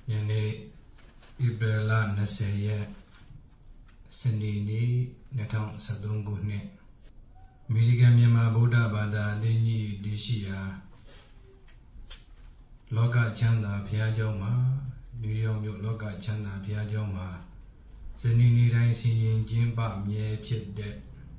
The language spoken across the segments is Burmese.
ယနေ့ဧပြီလ20ရက်စနေနေ့2013ခုနှစ်အမေရိကန်မြန်မာဗုဒ္ဓဘာသာအသင်းကြီးတည်ရှိရာလောကချမ်းသာဘုရားကျောင်းမှာနယူးယောက်မြို့လောကချမ်းသာဘုရားကျောင်းမှာစနေနေ့တိုင်းစီရင်ကျင်းပမြဲဖြစ်တဲ့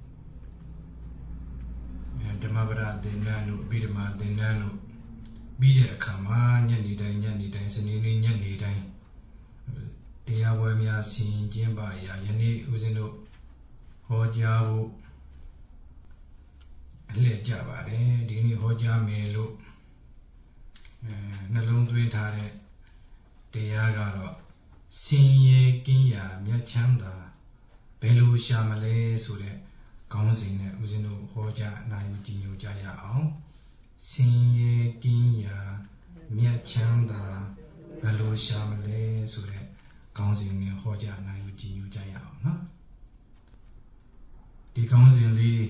ဓမ္မပဒသင်္นานတို့အဘိဓမ္မာသင်္นานတို့ပြီးတဲ့အခါမှာညနေတိုင်းစနေနေ့ညနေတိုင်းတရားဝဲများစီရင်ကျင်းပရာယနေ့ဦးဇင်းတို့ဟောကြားဖို့အလှည့်ကြပါတယ်ဒီနေ့ဟောကြားမယ်လို့နှလုံးသွင်းထားတဲ့တရားကတော့စင်ရဲကင်းရာမြတ်ချမ်းသာဘယ်လိုရှာမလဲဆိုတဲ့ခေါင်းစဉ်နဲ့ဦးဇင်းတို့ဟောကြားနိုင်ကြည်ညိုကြရအောင်စင်ရဲကင်းရာမြတ်ချမ်းသာဘယ်လိုရှာမလဲဆိုတဲ့ခေါင်းစဉ်နဲ့ဟောကြားနိုင်ကြည်ညိုကြရအောင်နော်ဒီခေါင်းစဉ်လေး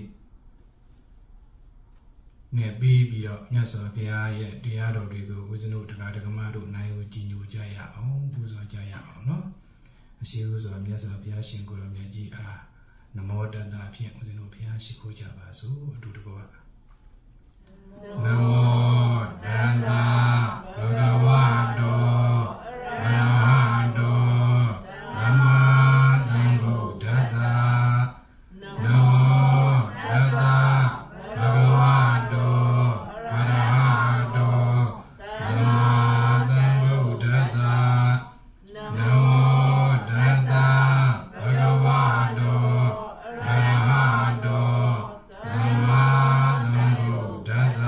နဲ့ပြီးပြီးတော့မြတ်စွာဘုရားရဲ့တရားတော်တွေကိုဦးဇင်းတို့တရားဓမ္မတို့နိုင်ကိုကြည်ညိုကြရအောင်ပူဇော်ကြရအောင်နော်အရှိဦးစွာမြတ်စွာဘုရားရှင်ကိုယ်တော်မြတ်ကြီးအားနမောတတ္တဖြင့်ဦးဇင်းတို့ဘုရားရှိခိုးကြပါစို့အတူတကွနမောတတ္တဘဂဝတောအရဟတောသမ္မာသမ္ဗုဒ္ဓတ္တနမောတတ္တဘဂဝတောအရဟတောသမ္မာသမ္ဗုဒ္ဓတ္တနမောတတ္တဘဂဝတောအရဟတောသမ္မာသမ္ဗုဒ္ဓတ္တ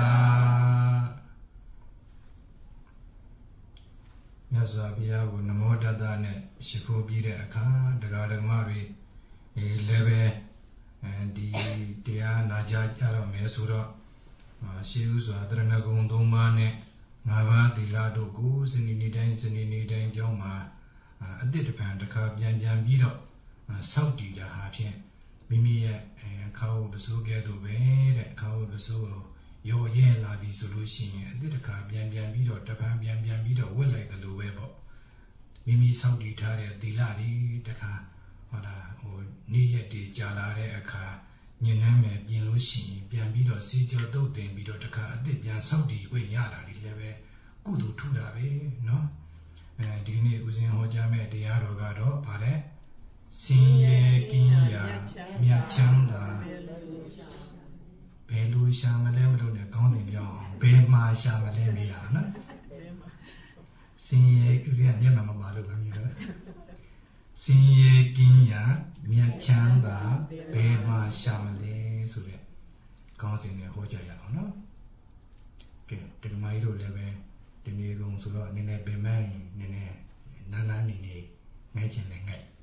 မြတ်စွာဘုရားကိုနမောတတ္တနဲ့ရှိခိုးပြီးတဲ့အခါတရားဓမ္မတွေလည်းပဲဒီတရားနာကြားကြတော့မယ်ဆိုတော့ရှေးဥစွာတရဏဂုံ၃ပါးနဲ့၅ပါးသီလတို့ကိုစနေနေ့တိုင်းကျောင်းမှာအတိတ်တပံတစ်ခါပြန်ပြီးတော့စောင့်တည်ကြဟာဖြင့်မိမိရဲ့ခါဝပစိုးကဲ့သို့ပဲတဲ့ခါဝပစိုးကိုရောရဲလာပြီဆိုလို့ရှိရင်အတိတ်တခါပြန်ပြီးတော့တပံပြန်ပြီးတော့ဝတ်လိုက်တယ်လို့ပဲပေါ့မိမိစောင့်တည်ထားတဲ့သီလတွေတခါနေ့ရက်တွေကြာလာတဲ့အခါညဉ့်နှမ်းမယ်ပြင်လို့ရှိရင်ပြန်ပြီးတော့စီကြောတုတ်တင်ပြီးတော့တခါအသစ်ပြန်စောင့်တည်ခွင့်ရတာဒီလည်းပဲကုသိုလ်ထူတာပဲเนาะဒီနေ့ဦးဇင်းဟောကြားမဲ့တရားတော်ကတော့ဗါတဲ့စင်ရဲကင်းရာမြတ်ချမ်းသာဘယ်လိုရှာမလဲမလို့နဲ့ကောင်းတယ်ပြောအောင်ဘယ်မှာရှာမလဲမေးရတာနော်စင်ရဲကင်းရာမျက်မှန်မပါလို့ပဲမြည်တော့စင်ရဲကင်းရာမြတ်ချမ်းသာဘယ်မှာရှာမလဲဆိုတဲ့ကောင်းစဉ်နဲ့ဟောကြားရအောင်နော်ကဲဒီမကြီးတို့လည်းပဲဒီနေ့ကုန်ဆိုတော့နည်းနည်းပင်မနည်းနည်းနာနေငဲ့ချင်လည်းငဲ့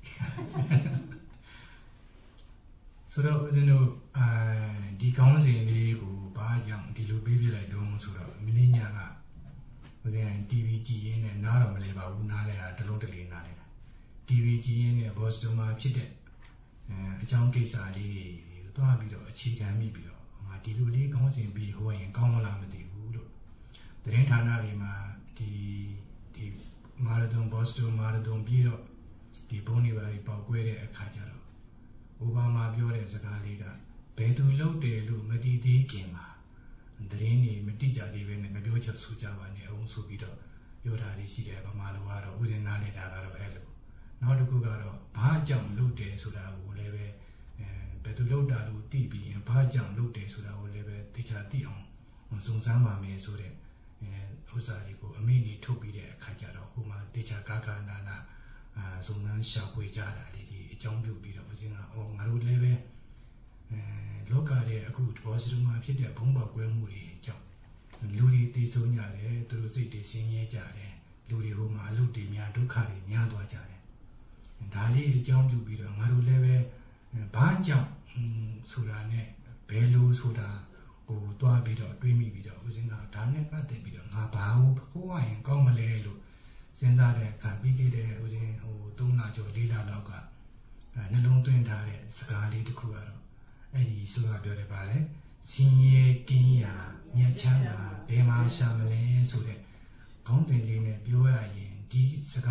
ဆိုတော့ဦးဇင်းတို့ဒီကောင်းစဉ်လေးကိုဘာကြောင့်ဒီလိုပေးပြလိုက်တော့ဆိုတော့မင်းညာကဦးဇင်း TV ကြည့်ရင်းနဲ့နားတော့မလဲပါဘူးနားလဲတာတလုံးတလေးနားလဲတာ TV ကြည့်ရင်းနဲ့ဘော့စတွန်မှာဖြစ်တဲ့အကြောင်းကိစ္စလေးကိုတွားပြီးတော့အခြေခံမိပြီးတော့ငါဒီလိုလေးကောင်းစဉ်ပြီးဟောရင်ကောင်းမလားမသိဘူးလို့သတင်းဌာနတွေမှာဒီမာရသွန်ဘော့စတွန်မာရသွန်ပြီးတော့ဒီဘုန်းကြီးပါပေါက်ကွဲတဲ့အခါကျတော့အိုဘားမားပြောတဲ့စကားလေးကဘယ်သူလုပ်တယ်လို့မသိသေးခင်မှာသတင်းတွေမတိကြသေးပဲနဲ့မပြောချက်ဆိုကြပါနဲ့အောင်ဆိုပြီးတော့ပြောတာလေးရှိတယ်ဗမာလိုကတော့ဦးဇင်းနားနေတာကတော့အဲ့လိုနောက်တစ်ခုကတော့ဘာကြောင့်လုပ်တယ်ဆိုတာကိုလည်းပဲဘယ်သူလုပ်တာလို့သိပြီးရင်ဘာကြောင့်လုပ်တယ်ဆိုတာကိုလည်းပဲသိချာသိအောင်စုံစမ်းပါမယ်ဆိုတဲ့ဥစ္စာတွေကိုအမိနေထုတ်ပြီးတဲ့အခါကျတော့ဟိုမှာသိချာကာနာစုံစမ်းရှာဖွေကြတာလေးဒီအကြောင်းပြုပြီးတော့ဦးဇင်းကငါတို့လည်းပဲလောကရဲ့အခုဘောစရုံမှာဖြစ်တဲ့ဘုံပေါက်ကွဲမှုတွေကြောင့်လူတွေသိဆုံးကြတယ်သူတို့စိတ်တွေဆင်းရဲကြတယ်လူတွေဟိုမှာအလုတ်တွေများဒုက္ခတွေများသွားကြတယ်ဒါလေးအကြောင်းပြုပြီးတော့ငါတို့လည်းပဲဘာကြောင့်ဆိုတာနဲ့ဘယ်လိုဆိုတာဟိုတွားပြီးတော့တွေးမိပြီးတော့ဦးဇင်းကဒါနဲ့ပတ်သက်ပြီးတော့ငါဘာကိုဟိုရင်ကောင်းမလဲလို့စဉ်းစားတဲ့အခါပြီးခဲ့တဲ့ဦးဇင်းဟို3လကျော်4လလောက်ကနှလုံးသွင်းထားတဲ့စကားလေးတစ်ခုကတော့အဲ့ဒီဆိုတာပြောတယ်ပါလေစင်ရဲကင်းရာမြတ်ချမ်းသာဘယ်မှာရှာမလဲဆိုတဲ့ခေါင်းစဉ်လေးနဲ့ပြောရရင်ဒီစကာ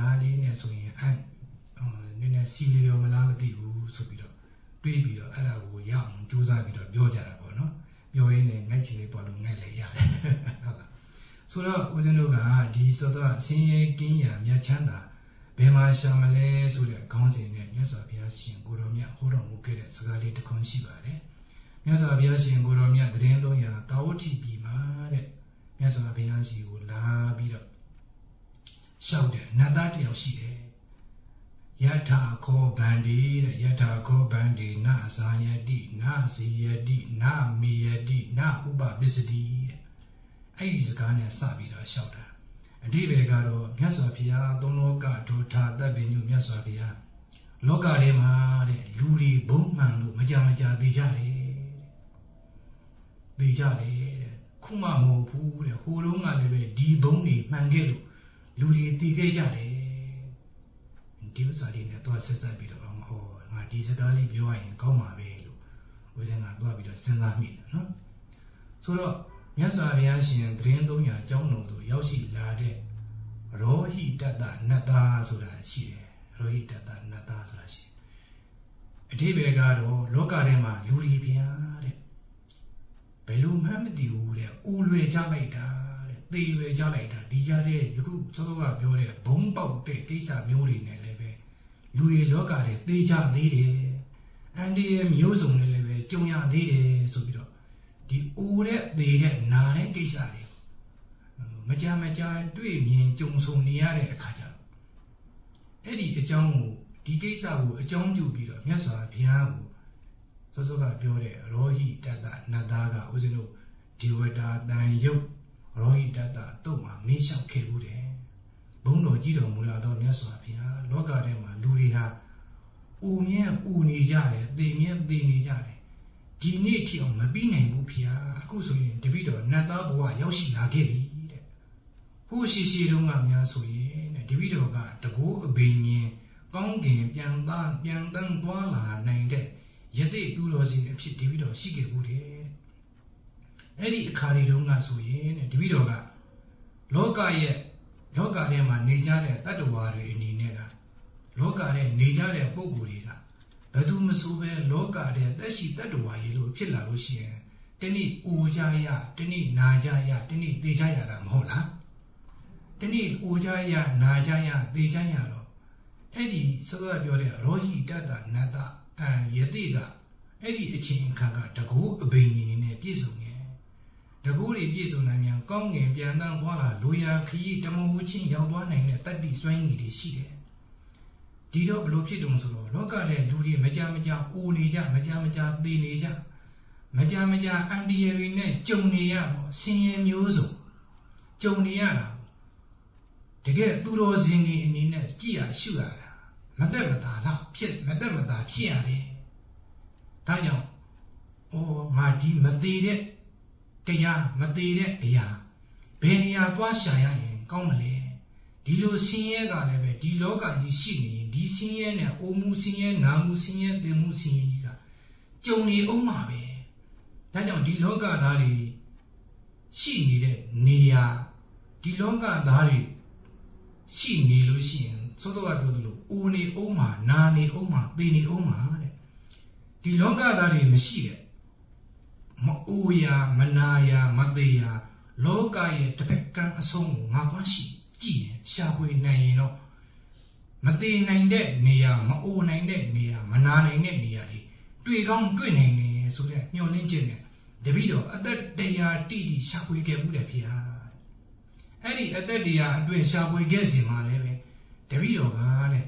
ကဆင်းရဲကင်းရာမြတ်ချမ်းသာဘယ်မှာရှာမလဲဆိုတဲ့ခေါင်းစဉ်နဲ့မြတ်စွာဘုရားရှင်ကိုတော်မြတ်ဟောတော်မူခဲ့တဲ့စကားလေးတစ်ခွန်းရှိပါတယ်မြတ်စွာဘုရားရှင်ကိုတော်မြတ်တရင်300တာဝတိပြည်မှာတဲ့မြတ်စွာဘုရားရှင်ကိုလာပြီးတော့ရှောက်တဲ့နတ်သားတစ်ယောက်ရှိတယ်ယထာခောဗန္ဒီတဲ့ယထာခောဗန္ဒီနာဇာယတိနာစီယတိနာမေယတိနာဥပပစ္စတိတဲ့အဲ့ဒီစကားနဲ့စပြီးတော့ရှောက်တာအဓိပ္ပာယ်ကတော့မြတ်စွာဘုရားသုံးလောကဒုထာတပ်ပင်ညုမြတ်စွာဘုရားလောကထဲမှာတဲ့လူတွေဘုံမှန်လို့မကြသေးကြတယ်သေကြတယ်တဲ့ခုမှမဟုတ်ဘူးတဲ့ဟိုတုန်းကလည်းပဲဒီဘုံတွေမှန်ခဲ့လို့လူတွေသေခဲ့ကြတယ်ဒီဥစ္စာတွေနဲ့တော့ဆက်ဆက်ပြီးတော့ဟောငါဒီစကားလေးပြောရရင်ကောင်းပါပဲလို့ဦးဇင်းကတော့ပြီးတော့စဉ်းစားမိတယ်နော်ဆိုတော့မြတ်စွာဘုရားရှင်သရင်300အကြောင်းတော်တို့ရောက်ရှိလာတဲ့ရောဟိတတနတ္တာဆိုတာရှိတယ်ရောဟိတတနတ္တာဆိုတာရှိအဓိပ္ပာယ်ကတော့လောကထဲမှာလူတွေဗျာတဲ့ဘယ်လိုမှမသိဘူးတဲ့ဦးလွယ်ကြလိုက်တာတဲ့သေလွယ်ကြလိုက်တာဒီကြားတဲ့ယခုစောစောကပြောတဲ့ဘုံပေါက်တဲ့ကိစ္စမျိုးတွေနဲ့လည်းပဲလူတွေလောကထဲသေကြသေးတယ်အန္တရာယ်မျိုးစုံနဲ့လည်းပဲကြုံရသေးတယ်ဆိုပြီးတော့ဒီအိုတဲ့သေတဲ့နာတဲ့ကိစ္စတွေမကြတွေ့မြင်ကြုံဆုံနေရတဲ့အခါကျတော့အဲ့ဒီအကြောင်းကိုဒီကိစ္စကိုအကြောင်းပြုပြီးတော့မြတ်စွာဘုရားကိုစောစောကပြောတဲ့ရောဟိတတနတ္တာကဦးဇင်းတို့ဒီဝတ္တာတန်ယုတ်ရောဟိတတတို့မှာမင်းလျှောက်ခဲ့ဘူးတယ်ဘုန်းတော်ကြီးတော်မူလာတော့မြတ်စွာဘုရားလောကထဲမှာလူတွေဟာဦးမြဲဦးနေကြတယ်သေမြဲသေနေကြတယ်ဒီနေ့ထိအောင်မပြီးနိုင်ဘူးဖေ။အခုဆိုရင်တပိတော်နတ်သားဘဝရောက်ရှိလာခဲ့ပြီတဲ့။ဟိုရှိတုန်းကများဆိုရင်တဲ့တပိတော်ကတကိုးအဘိညာဉ်ကောင်းကင်ပြန်တန်းသွားလာနိုင်တဲ့ယတိသူတော်စင်အဖြစ်တပိတော်ရှိခဲ့ဘူးတဲ့။အဲ့ဒီအခါဒီတုန်းကဆိုရင်တဲ့တပိတော်ကလောကထဲမှာနေကြတဲ့တတ္တဝါတွေအနေနဲ့ကလောကထဲနေကြတဲ့ပုဂ္ဂိုလ်တွေကဘယ်သူမဆိုပဲလောကထဲသက်ရှိတတ္တဝါရေလို့ဖြစ်လာလို့ရှိရင်တနေ့အိုကြရတနေ့နာကြရတနေ့သေကြရတာမဟုတ်လားတနေ့အိုကြရနာကြရသေကြရတော့အဲ့ဒီစောစောပြောတဲ့ရောဟိတတနတ္တယတိကအဲ့ဒီအချိန်အခါကတကူအဘိညာဉ်နဲ့ပြည့်စုံတယ်တကူတွေပြည့်စုံနိုင်မြန်ကောင်းငင်ပြန်တန်းသွားလာလူရာခရီးတမဝချင်းရောက်သွားနိုင်တဲ့တတ္တိစွမ်းရည်တွေရှိတယ်ဒီတော့ဘလို့ဖြစ်တုံဆိုတော့လောကထဲလူတွေမကြအိုနေကြမကြသေနေကြမကြအန်တီယရီနဲ့ကြုံနေရတော့ဆင်းရဲမျိုးစုံကြုံနေရတာတကယ်သူတော်စင်တွေအနေနဲ့ကြည်ရရှုရတာမသက်မသာလားဖြစ်ရတယ်ဒါကြောင့်ငါဒီမသေးတဲ့တရားမသေးတဲ့အရာဘယ်နေရာသွားရှာရရင်ကောင်းမလဲဒီလိုဆင်းရဲကလည်းပဲဒီလောကကြီးရှိနေရင်ဒီဆင်းရဲနဲ့အိုမှုဆင်းရဲနာမှုဆင်းရဲသင်မှုဆင်းရဲကြီးကကြုံနေအောင်ပါပဲဒါကြောင့်ဒီလောကသားတွေရှိနေတဲ့နေရာဒီလောကသားတွေရှိနေလို့ရှိရင်သောတော်ကပြောသလိုအိုနေအောင်ပါနာနေအောင်ပါသေနေအောင်ပါတဲ့ဒီလောကသားတွေမရှိတဲ့မအိုရာမနာရာမသေရာလောကရဲ့တစ်ဖက်ကံအဆုံးကိုငါသွားရှိကြည့်ရင်ရှာဖွေနိုင်ရင်တော့မသေးနိုင်တဲ့နေရာမအိုနိုင်တဲ့နေရာမနာနိုင်တဲ့နေရာတွေတွေ့ကောင်းတွေ့နိုင်တယ်ဆိုတဲ့မျှော်လင့်ချက်နဲ့တပည့်တော်အသက်တရားတိတိရှာဖွေခဲ့မှုတယ်ဖေဟာအဲ့ဒီအသက်တရားအတွက်ရှာဖွေခဲ့စဉ်မှာလည်းပဲတပည့်တော်ကတဲ့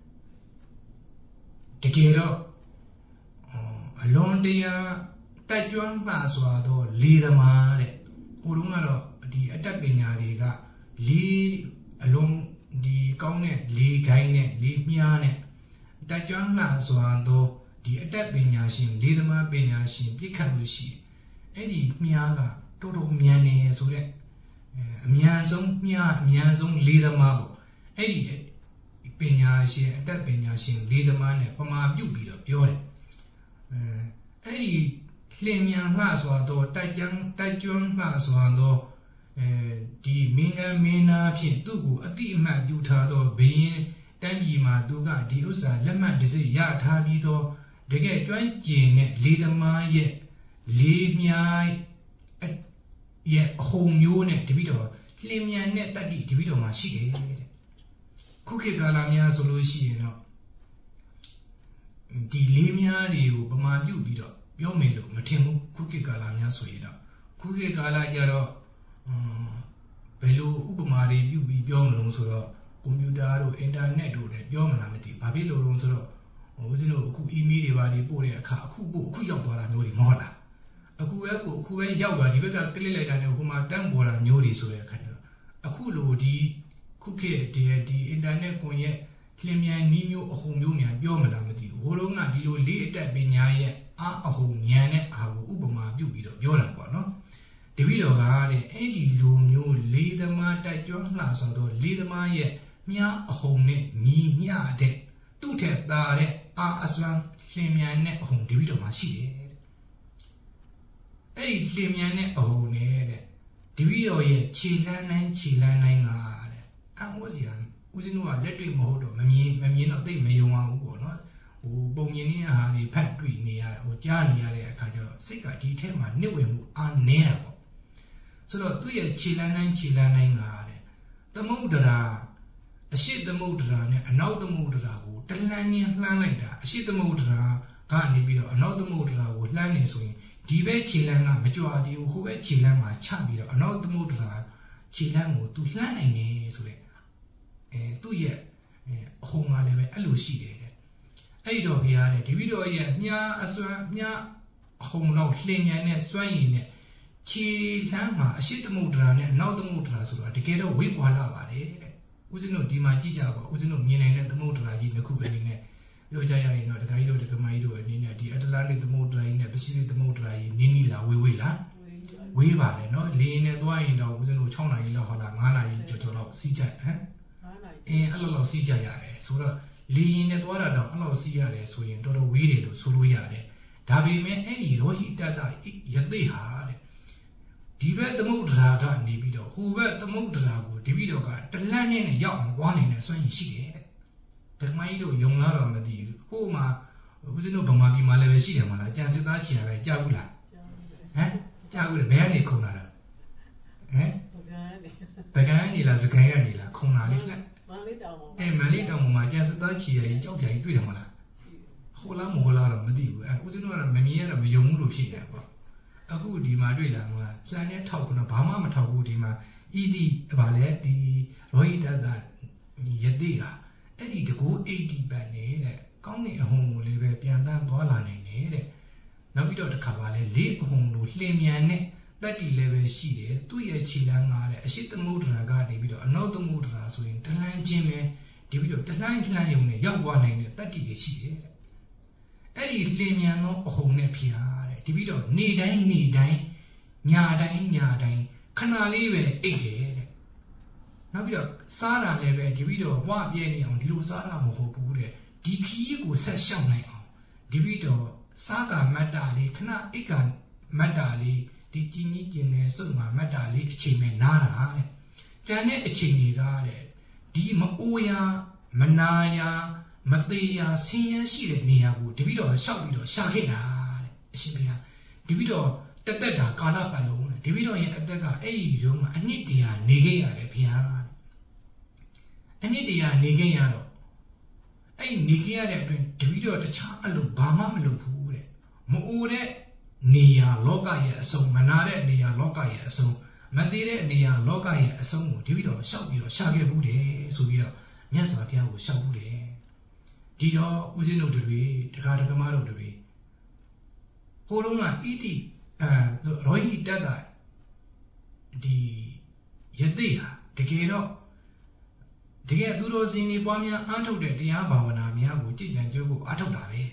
တကယ်တော့အလွန်တရာတက်ကြွမှစွာသောလေသမားတဲ့ဟိုတုန်းကတော့ဒီအတတ်ပညာတွေကလေးအလုံးဒီကောင်းတဲ့လေးခိုင်းနဲ့လေးမြားနဲ့တက်ကြွမှစွာသောဒီအတတ်ပညာရှင်လေးသမားပညာရှင်ပြစ်ခတ်လို့ရှိအဲ့ဒီမြားကတော်တော်မြန်နေဆိုတဲ့အမြန်ဆုံးမြားအမြန်ဆုံးလေးသမားပေါ့အဲ့ဒီပညာရှင်အတတ်ပညာရှင်လေးသမားနဲ့ပမာပြုတ်ပြီးတော့ပြောတယ်အဲ့ဒီလျင်မြန်လှစွာသောတိုက်ကျွမ်းလှစွာသောဒီမင်းကမင်းသားဖြင့်သူ့ကိုအတိအမှတ်ယူထားသောဘယင်းတန်းကြီးမှာသူကဒီဥစ္စာလက်မှတ်တစ်စိတ်ရထားပြီးသောတကယ်ကျွမ်းကျင်တဲ့လေးသမားရဲ့လေးမြားရဲ့အဟုန်မျိုးနဲ့တပိတော့ Limian net that the video machine. Cookie Galamia solution. The Limia, you, Bama, you beat up. Your melo, Matimo, Cookie Galamia Suida. Cookie Gala Yaro, Bello, Ubamari, you be Biom Soro, Computer, Internet, Biomanamity, Pabilo Ronsoro, Ozino, who immediately bought a car, who Kuyapa, Nori Mola. A Kuwe Yawa, the Vega Clear and Huma Dambora, Nori Soya. A Kulo, the Cookie, the Internet Cogne, Clemia, Nino, Homian, Biomanamity, Wolonga, Dilo, Lita, Benyaye, a home Yane, our Ubama, Dubido, Yola, the video guard, any Lumio, Lida Mata, John Lasso, Lida Maya, Mia, a home, ni, Mia, de, two tap, a Aslan, Clemia, net home, the video machine. A Clemia, a home, the video yet, Chilana, and was young, was in one lettering mode of Mamina, they may want or not. Bominia had a patry near or Jania Kajo, Sika detail my new and unnearable. So that we are Chilana, the Modera, a ship the Modera, another Modera, the landing Lanada, a ship the Modera, can't be another Modera would landing swing. Dive Chilana, majority who were Chilana, Chabio, another Modera, Chilango to landing is 2 years, home are elucidated. I don't be at the video yet, Mia, as well, Mia, home now, sling and swaying it. Chi Lama, a shit motor, now the motor, so to get away while I was no Dimajija, was no meaning the motor in the coupling. Yojaya, the Gaido, the Gamaido, and the Atlantic, the motor in the Pacific, the motor in Ninila, we will, we were, no, lean and wine, was no Chona in La Holana in Jotolo, Sija, eh? A lot of Sija, so lean at water down, a lot of Sia, so in Toto Weedy to Suluiade. Dabi me any rohi data, yet they had. Divet the Modraga, Divido, who were the Modrago, Divido got the landing and young one in a swing she. The Maido, young Lara Madi, whom was no Bamabi Malavesina, Jansitachi, Jagula. Eh? Jagula, Bernie Conara. Eh? Pagani, La Zacayani, La Conari. Eh, Malita, my Jansitachi, Jokai, Duamala. Hola Mola, Madi, I was not a mania of young Lupina. A good Madrila, Sanya talk on a Bama Matahudima, Edi Valet, the Roida that Yadia, Eddie to go 80 bane, coming home live Pianda Dolane. Now we don't Cavale, late home to Lemiane, that 11 sheet, 2 years Chilanga, a shit the motor agadi, another motor so in the line Jimmy, divido the line, young one in it, that is she. Eddie Lemiano, home nepia. Divido, knee dying, Nyadine, Canalive, 8. Now we are Sara Leve, Divido, Wabiani on Lusara Mohopure, Dikigo Session now. Divido, Saga Madali, Kana Ikan Madali, Dikini Gine Suma Madali, Chimenara, Janet Chinigare, Dima Oya, Manaya, Matea, Senior Sheet Niabu, Divido, Shawido, Shahida. Simpia, Divido, the Dega got up alone, Divido yet a Dega, a room, and Nidia, Negea, the piano. And Nidia, Negea. A Negea, Divido, the child, Bama Lupure. Moore, Nia, Loga, so Manare, Nia, Loga, so Madire, Nia, Loga, so Divido, Shabio, Shabude, Subio, Yasapia, Shabude. Dido, Uzino de Ree, the Catagamaro de Ree. Horona iti rohi dada di yadea de gero de duro zini pamia antuk de tia bhavana mya ko jitjan jo ko athuk da be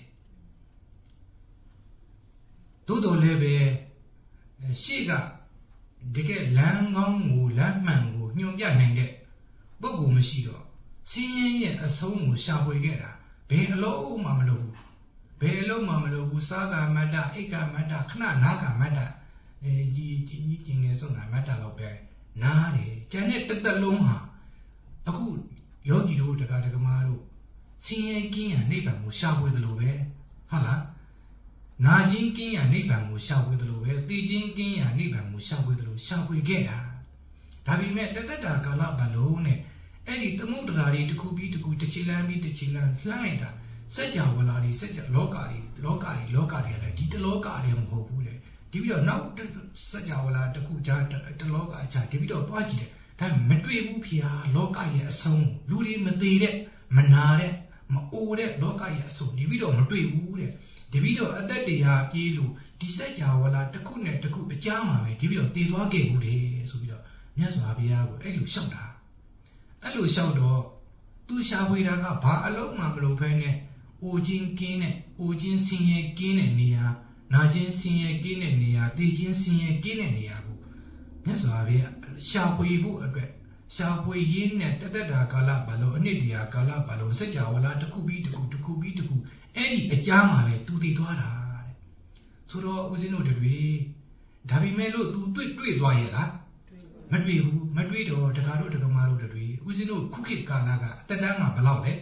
do le be shi ga de ke lan ngong ko lan man ko nyong pya nain de pukku ma shi do sin yin ye asong ko sha phwe ke da be alo ma ma lo bu Bello Mamalo, Saga Mada, Eka Mada, Kna Naga Mada, Jing is on a Matalobe, Nari, Janet the Longa. A good Yogi do the Gatagamaru. Sing King and Neighbor will shout with the Lobe. Hala Najin King and Neighbor will shout with the Lobe, Dijin King and Neighbor will shout with the shout we get. ဒါပေမဲ့တသက်တာကာလပတ်လုံးနဲ့အဲ့ဒီသမုဒ္ဒရာတွေတစ်ခုပြီးတစ်ခုတစ်ချီလန်းပြီးတစ်ချီလန်းလှမ်းလိုက်တာစัจ java လာတွေစัจ လောကတွေလည်းဒီတလောကတွေမဟုတ်ဘူးလေဒီပြီးတော့နောက်စัจ java လာတစ်ခုကြားတလောကအခြားဒီပြီးတော့တွားကြည့်တယ်ဒါမတွေ့ဘူးဖေဟာလောကရဲ့အဆုံးလူတွေမသေးတဲ့မနာတဲ့မအိုတဲ့လောကရဲ့အဆုံးဒီပြီးတော့မတွေ့ဘူးတဲ့ဒီပြီးတော့အသက်တရားပြေးလို့ဒီစัจ java လာတစ်ခုနဲ့တစ်ခုအကြားမှာပဲဒီပြီးတော့တည်သွားခဲ့ဘူးလေဆိုပြီးတော့မြတ်စွာဘုရားကိုအဲ့လိုလျှောက်တာအဲ့လိုလျှောက်တော့သူရှာဖွေတာကဘာအလုံးမှမလုပ်ဖဲနဲ့အိုခြင်းကင်းတဲ့အိုခြင်းဆင်းရဲကင်းတဲ့နေရာနာခြင်းဆင်းရဲကင်းတဲ့နေရာသိခြင်းဆင်းရဲကင်းတဲ့နေရာကိုမြတ်စွာဘုရားရှာဖွေဖို့အတွက်ရှာဖွေရင်းနဲ့တသက်တာကာလဘာလို့အနှစ်တရာကာလဘာလို့စัจ java လာတစ်ခုပြီးတစ်ခုအဲ့ဒီအကြားမှာပဲသူတည်သွားတာတဲ့ဆိုတော့ဦးဇင်းတို့တွေဒါပေမဲ့လို့သူတွေ့သွားရဲ့လားမတွေ့ဘူးမတွေ့တော့တကားတို့တကမာတို့တွေဦးဇင်းတို့ခုခေတ်ကာလကအသက်တန်းကဘယ်လောက်လဲ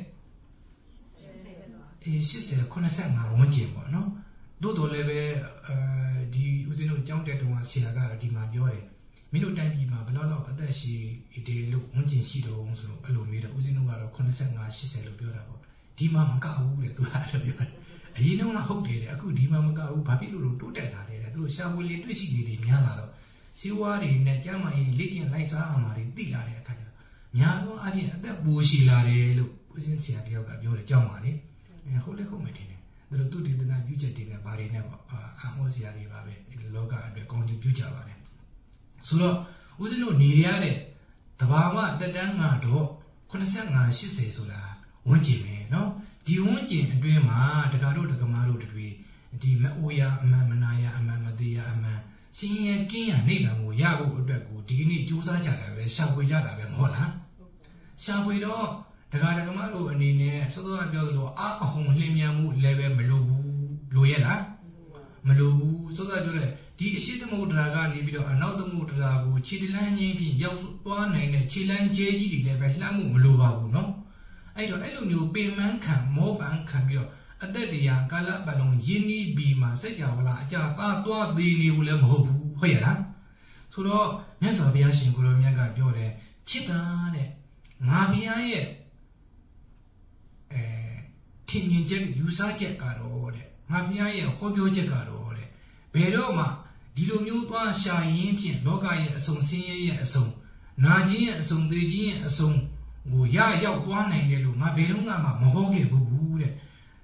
80 85ဝန်းကျင်ပေါ့နော်သို့တော်လည်းပဲဒီဦးဇင်းတို့ကျောင်းတက်တုန်းကဆရာကတော့ဒီမှာပြောတယ်မင်းတို့တိုင်းပြည်မှာဘယ်လောက်အသက်ရှိတယ်လို့ဝန်းကျင်ရှိတော့ဆိုတော့အဲ့လိုမျိုးတော့ဦးဇင်းတို့ကတော့85 80လို့ပြောတာပေါ့ဒီမှာမကဘူးတဲ့သူကအဲ့လိုပြောတယ်အရင်တော့ဟုတ်တယ်တဲ့အခုဒီမှာမကဘူးဘာဖြစ်လို့တိုးတက်လာတယ်တဲ့သူတို့ရှာဖွေလေတွေ့ရှိလေတွေများလာတော့စီဝါတွေနဲ့ကျမ်းမာရေးလေ့ကျင့်လိုက်စားအောင်တွေသိလာတဲ့အခါကျတော့များသောအားဖြင့်အသက်ပိုရှိလာတယ်လို့ဦးဇင်းဆရာတယောက်ကပြောတယ်ကြောင်းပါလေဟုတ်လည်းဟုတ်မယ်ထင်တယ်သူတို့သူတည်တနာပြုချက်တွေနဲ့ဘာတွေနဲ့ပေါ့အာမောဆရာတွေပါပဲဒီလောကအတွက်ကောင်းကျိုးပြုကြပါတယ်ဆိုတော့ဦးဇင်းတို့နေရတဲ့တဘာဝတက်တန်းကတော့85 80ဆိုတာဝန်းကျင်ပဲเนาะဒီဝန်းကျင်အတွင်းမှာတကားတို့တကမာတို့တွေဒီမအိုရအမှန်မနာရအမှန်မသေးရအမှန်စင်ရကင်းရနိဗ္ဗာန်ကိုရဖို့အတွက်ကိုဒီကနေ့ကြိုးစားကြတာပဲရှာဖွေကြတာပဲမဟုတ်လားရှာဖွေတော့တကားတကမာတို့အနေနဲ့စောစောကပြောသလိုအဟုန်လျင်မြန်မှုလည်းပဲမလိုဘူးလိုရဲ့လားမလိုဘူးစောစောပြောတဲ့ဒီအရှိသမုဒ္ဒရာကနေပြီးတော့အနောက်သမုဒ္ဒရာကိုခြေလန်းချင်းဖြင့်ရောက်သွားနိုင်တဲ့ခြေလန်းကျဲကြီးတွေလည်းပဲလှမ်းမှုမလိုပါဘူးเนาะအဲ့တော့အဲ့လိုမျိုးပင်မခံမောပန်းခံပြီးတော့အသက်တရားကာလပတ်လုံးယဉ်ဤပြီးမှစัจ java လာအကြသားသွားသေးနေဘူးလည်းမဟုတ်ဘူးဟုတ်ရဲ့လားဆိုတော့မြတ်စွာဘုရားရှင်ကိုလိုမြတ်ကပြောတယ်ချစ်တာတဲ့ငါဘုရားရဲ့ထင်မြင်ချက်ယူဆချက်ကတော့တဲ့ငါဘုရားရဲ့ဟောပြောချက်ကတော့တဲ့ဘယ်တော့မှဒီလိုမျိုးသွားရှာရင်းဖြင့်လောကရဲ့အစုံဆင်းရဲရဲ့အစုံနာခြင်းရဲ့အစုံသေခြင်းရဲ့အစုံကိုရရောက်သွားနိုင်တယ်လို့ငါဘယ်တော့မှမဟောခဲ့ဘူးတဲ့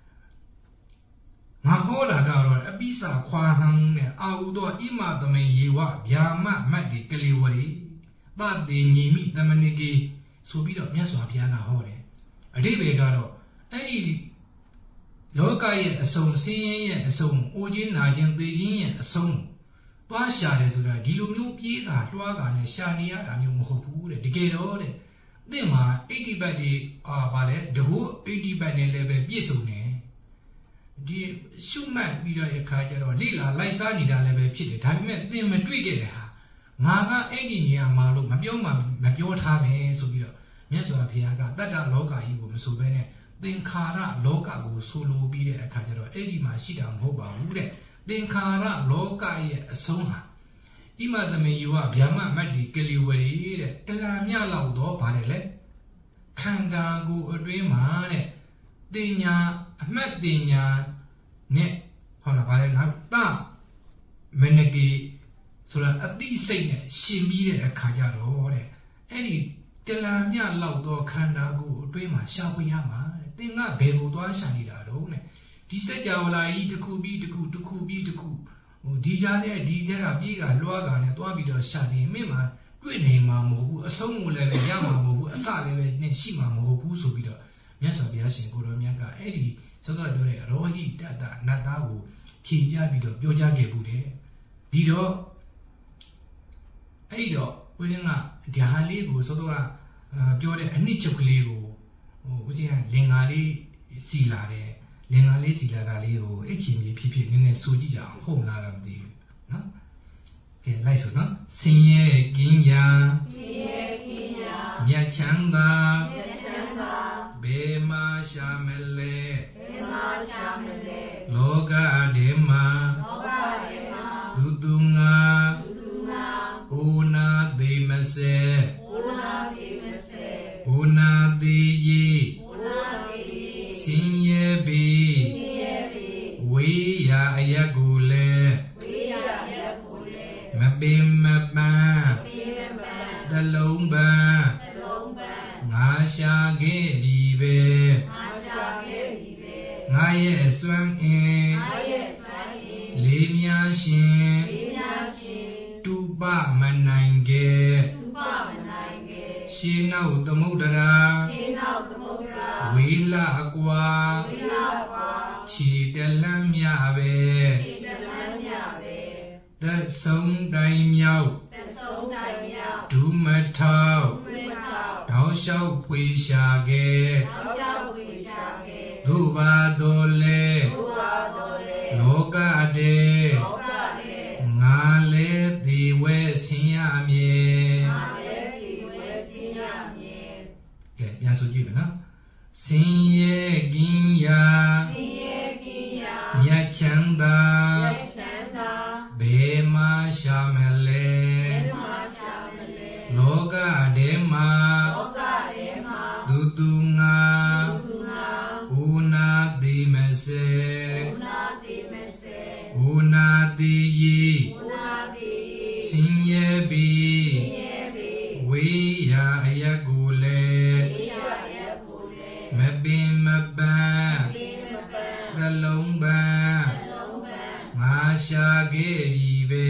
ငါဟောတာကတော့အပိစာခွာဟံနဲ့အာဟုသောဣမသမေယေဝဗျာမမတ်ဒီကလေးဝရီသတေညီမိတမနိကေဆိုပြီးတော့မြတ်စွာဘုရားကဟောတယ်အဓိပ္ပာယ်ကတော့အဲ့ဒီလောကရဲ့အစုံဆင်းရဲရဲ့အစုံအိုခြင်းနာခြင်းသေခြင်းရဲ့အစုံတွားရှာတယ်ဆိုတာဒီလိုမျိုးပြေးတာလွှားတာနဲ့ရှာနေရတာမျိုးမဟုတ်ဘူးတဲ့တကယ်တော့တဲ့သင်မှာ80ဘတ်တွေဗာလဲတကူ80ဘတ်နဲ့လည်းပဲပြည့်စုံတယ်ဒီရှုမှတ်ပြီးတော့အခါကျတော့လိလာလိုက်စားနေတာလည်းပဲဖြစ်တယ်ဒါပေမဲ့သင်မတွေ့ခဲ့တဲ့ဟာငါကအဲ့ဒီနေရာမှာလို့မပြောထားမယ်ဆိုပြီးတော့မြတ်စွာဘုရားကတတ္တလောကကြီးကိုမဆိုဘဲနဲ့သင်္ခါရလောကကိုဆိုလိုပြီးတဲ့အခါကျတော့အဲ့ဒီမှာရှိတာမဟုတ်ပါဘူးတဲ့သင်္ခါရလောကရဲ့အဆုံးဟာဣမသမေယောဗျာမမတ်ဒီကလေးဝရီတဲ့တလံမြလောက်တော့ဗါတယ်လေခန္ဓာကိုယ်အတွင်းမှာတဲ့တင်ညာအမှတ်တင်ညာနဲ့ဟုတ်လားဗါတယ်လားတမနကေဆိုတာအတိစိတ်နဲ့ရှင်ပြီးတဲ့အခါကျတော့တဲ့အဲ့ဒီတလံမြလောက်တော့ခန္ဓာကိုယ်အတွင်းမှာရှာဖွေရမှာတဲ့သင်ကဘယ်ကိုသွားရှာနေတာတော့တဲ့ဒီစัจ java လာကြီးတစ်ခုပြီးတစ်ခုဒီကြားနဲ့ဒီကျက်ကပြေးကလွှားကနဲ့တွားပြီးတော့ရှာနေမင်းမှာတွေ့နေမှာမဟုတ်ဘူးအဆုံးကိုလည်းပဲရမှာမဟုတ်ဘူးအစလည်းပဲနဲ့ရှိမှာမဟုတ်ဘူးဆိုပြီးတော့မြတ်စွာဘုရားရှင်ကိုတော်မြတ်ကအဲ့ဒီစောစောပြောတဲ့ရောဟိတတနတ်သားကိုဖြေကြပြီးတော့ပြောကြခဲ့ဘူးတဲ့ဒီတော့အဲ့တော့ဦးဇင်းကဒါလေးကိုစောစောကပြောတဲ့အနှစ်ချုပ်ကလေးကိုဦးဇင်းကလင်္ကာလေးစီလာတယ်လင်္ကာလေးစီလာတာလေးကိုအိတ်ခင်ကြီးဖြစ်နည်းနည်းဆိုကြည့်ကြအောင်ဟုတ်လားတော့မသိဘူးနော်ကဲလိုက်ဆိုနော်ဆင်းရဲကင်းရာမြတ်ချမ်းသာဘယ်မှာရှာမလဲလောကထဲမှာဒုသူငါအိုနာသိမစဲရှာခဲ့ပြီပဲငါရဲ့စွမ်းအင်လေးများရှင်တူပမနိုင်ခဲ့ရှင်းနောက်သမုဒ္ဒရာဝေလာကွာခြေတလန်းမြပဲသက်ဆုံးတိုင်းမြောက်ဒုမထောက်တောက်လျှောက်ဖွေရှာခဲ့သို့ပါတော်လဲလောကတဲ့ငါလဲဒီဝဲဆင်းရမြဲကဲပြန်ဆိုကြည့်မယ်နော်ဆင်းရဲကင်းရာမြတ်ချမ်းသာဘယ်မှာရှာမလဲလောကထဲမှာသူသူငါဥနာတိမစေဥနာတိယီဆင်းရဲပြီးဝေးရာအယက်ကိုလဲမပင်မပန်းကလုံးပန်းငါရှာခဲ့ပြီပဲ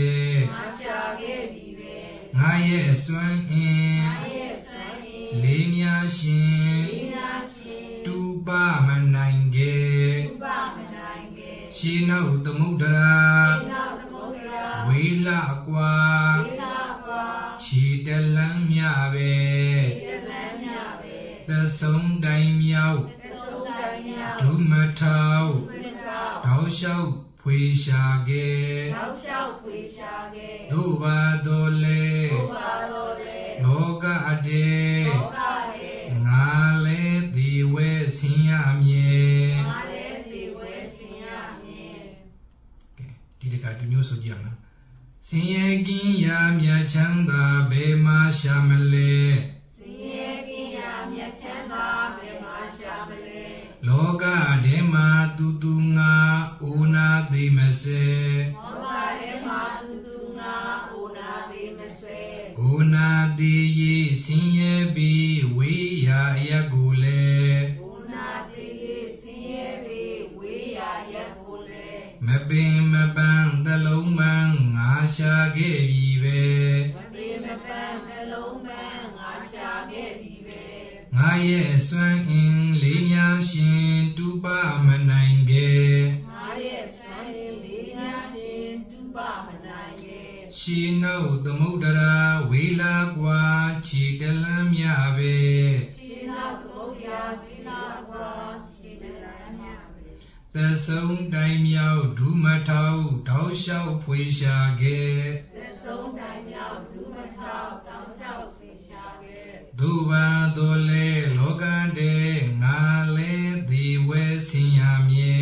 ငါရဲ့စွမ်းအင်လေးများရှင်တူပမနိုင်ခဲ့ရှင်းနောက်သမုဒ္ဒရာဝေလာကွာခြေတလန်းမြပဲသက်ဆုံးတိုင်းမြောက်ဒုမထောက်တောက်လျှောက်ဖွေရှာခဲ့သို့ပါတော်လဲလောကအတဲ့ငါလဲဒီဝဲဆင်းရမြဲဒီတကဒီမျိုးဆိုကြရအောင်ဆင်းရဲကင်းရာမြတ်ချမ်းသာဘယ်မှာရှာမလဲလောကထဲမှာသူသူငါဥနာသိမစေဥနာတိယေဆင်းရဲပြီးဝေးရာအယက်ကိုလဲမပင်မပန်းသလုံးပန်းငါရှာခဲ့ပြီပဲငါရဲ့စွမ်းအင်လေးများရှင်တူပမနိုင်ခဲ့ရှင်းနောက်သမုဒ္ဒရာဝေလာကွာခြေတလန်းမြပဲသက်ဆုံးတိုင်းမြောက်ဒုမထောက်တောက်လျှောက်ဖွေရှာခဲ့သို့ပါတော်လဲလောကတဲ့ငါလဲဒီဝဲဆင်းရမြဲ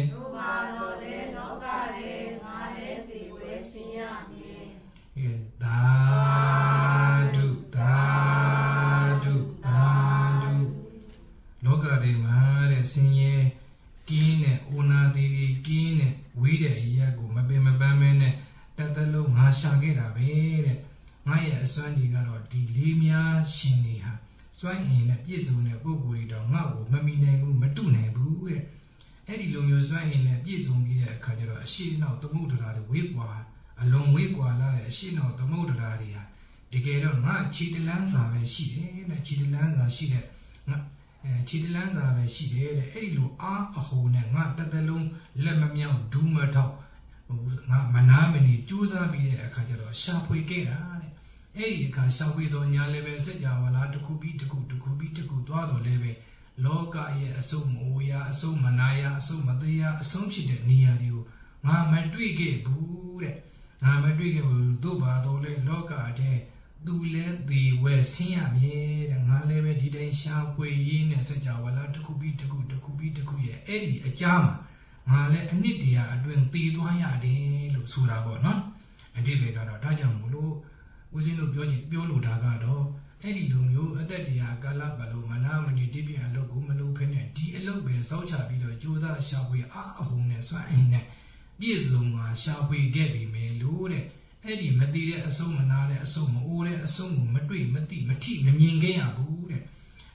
သာဓုသာဓုသာဓုလောကတွေမှာတဲ့ဆင်းရဲကင်းတဲ့ဩနာတိကင်းတဲ့ဝေးတဲ့အရာကိုမပင်မပန်းမဲနဲ့တသက်လုံးငါရှာခဲ့တာပဲတဲ့ငါရဲ့အစွမ်းတွေကတော့ဒီလေးများရှင်တွေဟာစွမ်းအင်နဲ့ပြည့်စုံတဲ့ပုဂ္ဂိုလ်တွေတော့ငါ့ကိုမမီနိုင်ဘူးမတုနိုင်ဘူးတဲ့အဲ့ဒီလိုမျိုးစွမ်းအင်နဲ့ပြည့်စုံပြီးတဲ့အခါကျတော့အရှိနောက်သမုဒ္ဒရာတွေဝေးကွာအလွန်ဝေးကွာလာတဲ့အရှိနောက်သမုဒ္ဒရာတွေဟာတကယ်တော့ငါခြေတလန်းစာပဲရှိတယ်တဲ့ခြေတလန်းစာရှိတဲ့ငါခြေတလန်းစာပဲရှိတယ်တဲ့အဲ့ဒီလိုအားအဟုန်နဲ့ငါတသက်လုံးလက်မမြောက်ဒူးမထောက်ငါမနာမနေကြိုးစားပြီးတဲ့အခါကျတော့ရှာဖွေခဲ့တာတဲ့အဲ့ဒီအခါရှာဖွေတော့ညာလည်းပဲစัจ java လာတစ်ခုပြီးတစ်ခုသွားတော့လည်းပဲလောကရဲ့အဆုံးမအိုရာအဆုံးမနာရာအဆုံးမသေးရာအဆုံးဖြစ်တဲ့နေရာတွေကိုငါမတွေ့ခဲ့ဘူးတဲ့ငါမတွေ့ခဲ့ဘူးတို့ပါတော့လေလောကတဲ့သူလဲဒီဝဲဆင်းရမြဲတဲ့ငါလည်းပဲဒီတိုင်းရှာဖွေရင်းနဲ့စัจ java လာတစ်ခုပြီးတစ်ခုရဲ့အဲ့ဒီအကြောင်းငါလည်းအနှစ်တရာအတွင်းတည်သွားရတယ်လို့ဆိုတာပေါ့နော်အတိတ်ပဲကတော့ဒါကြောင့်မလို့ဦးဇင်းတို့ပြောလို့ဒါကတော့အဲ့ဒီလိုမျိုးအသက်တရားကာလပတ်လုံးမနာမနေတိပြအလုပ်ကိုမလုပ်ဖ ೇ နဲ့ဒီအလုပ်ပဲစောက်ချပြီးတော့ကြိုးစားရှာဖွေအားအဟုန်နဲ့စွမ်းအင်နဲ့ပြည့်စုံမှာရှာဖွေခဲ့ပြီမယ်လို့တဲ့အဲ့ဒီမတည်တဲ့အဆုံးမနာတဲ့အဆုံးမအိုးတဲ့အဆုံးကိုမတွေ့မသိမထိမမြင်ခဲ့ရဘူးတဲ့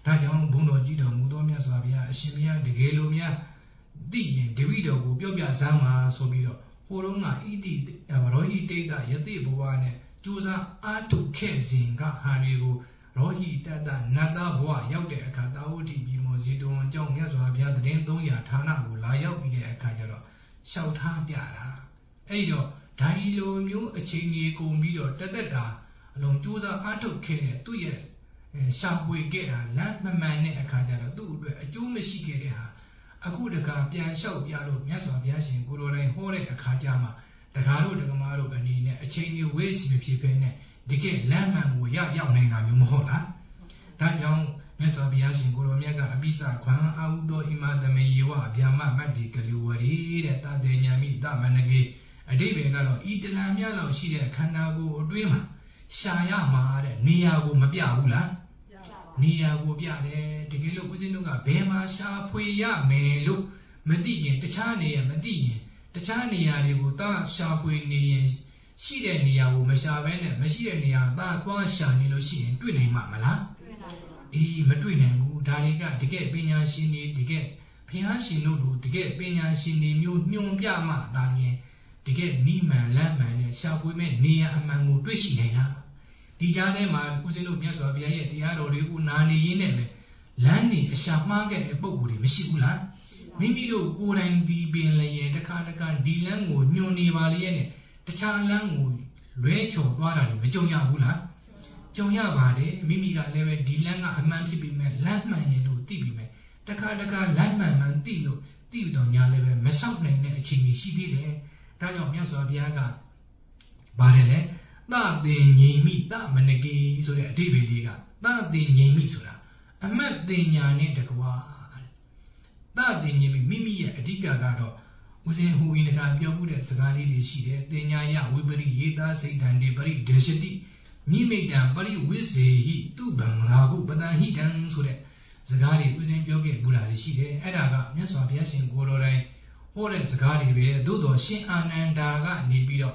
ဒါကြောင့်ဘုံတော်ကြီးတော်မူသောမြတ်စွာဘုရားအရှင်ဘုရားတကယ်လို့များသိရင်တပည့်တော်ကိုပြောပြစမ်းပါဆိုပြီးတော့ဟိုတုန်းကဣတိရောဟိတေကယတိဘဝနဲ့ကြိုးစားအားထုတ်ခဲ့စဉ်ကဟာတွေကိုရောဟိတတနတ်သားဘဝရောက်တဲ့အခါတာဝတိပြည်မောဇေတဝန်ကျောင်းမြတ်စွာဘုရားတည်င်း300ဌာနကိုလာရောက်ပြီးတဲ့အခါကျတော့လျှောက်ထားပြတာအဲ့တော့ဒါဒီလိုမျိုးအချိန်ကြီးကုန်ပြီးတော့တသက်တာအလုံးကြိုးစားအားထုတ်ခဲ့တဲ့သူ့ရဲ့ရှာဖွေခဲ့တာလမ်းမမှန်တဲ့အခါကျတော့သူ့အတွက်အကျိုးမရှိခဲ့တဲ့ဟာအခုတခါပြန်လျှောက်ပြလို့မြတ်စွာဘုရားရှင်ကိုလိုတိုင်းဟောတဲ့အခါကျမှတခါတို့တက္ကမတို့အနေနဲ့အချိန်ကြီးဝေးစီဖြစ်ပဲနဲ့တကယ်လမ်းမှန်ကိုရောက်နိုင်တာမျိုးမဟုတ်လားဒါကြောင့်မြတ်စွာဘုရားရှင်ကိုလိုမြတ်ကအပိစခွန်အာဟုသောဣမတမေယေဝဗျာမမတ္တိကလူဝရီတဲ့တတေညာမိတမနကေအတိပ္ပယ်ကတော့ဤတလံမြလောက်ရှိတဲ့ခန္ဓာကိုယ်အတွင်းမှာရှာရမှာတဲ့နေရာကိုမပြဘူးလားနေရာကိုပြတယ်တကယ်လို့ဦးဇင်းတို့ကဘယ်မှာရှာဖွေရမယ်လို့မသိရင်တခြားနေရာမသိရင်တခြားနေရာတွေကိုသာရှာဖွေနေရင်ရှိတဲ့နေရာကိုမရှာဘဲနဲ့မရှိတဲ့နေရာသာသွားရှာနေလို့ရှိရင်တွေ့နိုင်မှာမလားအေးမတွေ့နိုင်ဘူးဒါတွေကတကယ်ပညာရှင်တွေတကယ်ဘုရားရှင်တို့လိုတကယ်ပညာရှင်တွေမျိုးညွှန်ပြမှဒါရင်တကယ်နိမန်လမ်းမှန်နဲ့ရှာဖွေမဲ့နေရာအမှန်ကိုတွေ့ရှိနိုင်တာဒီကြားထဲမှာဦးဇင်းတို့မြတ်စွာဘုရားရဲ့တရားတော်တွေကိုနာနေရင်းနဲ့ပဲလမ်းနေအရှာမှားခဲ့တဲ့ပုံကိုယ်တွေမရှိဘူးလားမိမိတို့ကိုယ်တိုင်ဒီပင်လည်းတခါတခါဒီလမ်းကိုညွှန်နေပါလေရဲ့နဲ့တခြားလမ်းကိုလွဲချော်သွားတာတွေမကြုံရဘူးလားကြုံရပါတယ်မိမိကလည်းပဲဒီလမ်းကအမှန်ဖြစ်ပြီးမဲ့လမ်းမှန်ရင်လို့သိပြီးမဲ့တခါတခါလမ်းမှန်မှန်သိလို့သိတော့ညာလည်းပဲမလျှောက်နိုင်တဲ့အခြေအနေရှိသေးတယ်ဒါကြောင့်မြတ်စွာဘုရားကပါတယ်လေသတင်ငြိမ်မိသမနကေဆိုတဲ့အဓိပ္ပာယ်လေးကသတင်ငြိမ်မိဆိုတာအမတ်တင်ညာနဲ့တကွာသတင်ငြိမ်မိမိမိရဲ့အဓိကကတော့ဦးဇင်းဟူရင်တကပြောမှုတဲ့စကားလေးတွေရှိတယ်တင်ညာယဝိပရိယေတာစိတ်တံဒီပရိဒေရှတိနိမိတံပရိဝိစေဟိသူဗံရာဟုပတံဟိတံဆိုတဲ့စကားတွေဦးဇင်းပြောခဲ့ဘူးလားရှိတယ်အဲ့ဒါကမြတ်စွာဘုရားရှင်ကိုယ်တော်တိုင်ဟောတဲ့စကားတွေပဲသို့တော်ရှင်အာနန္ဒာကနေပြီးတော့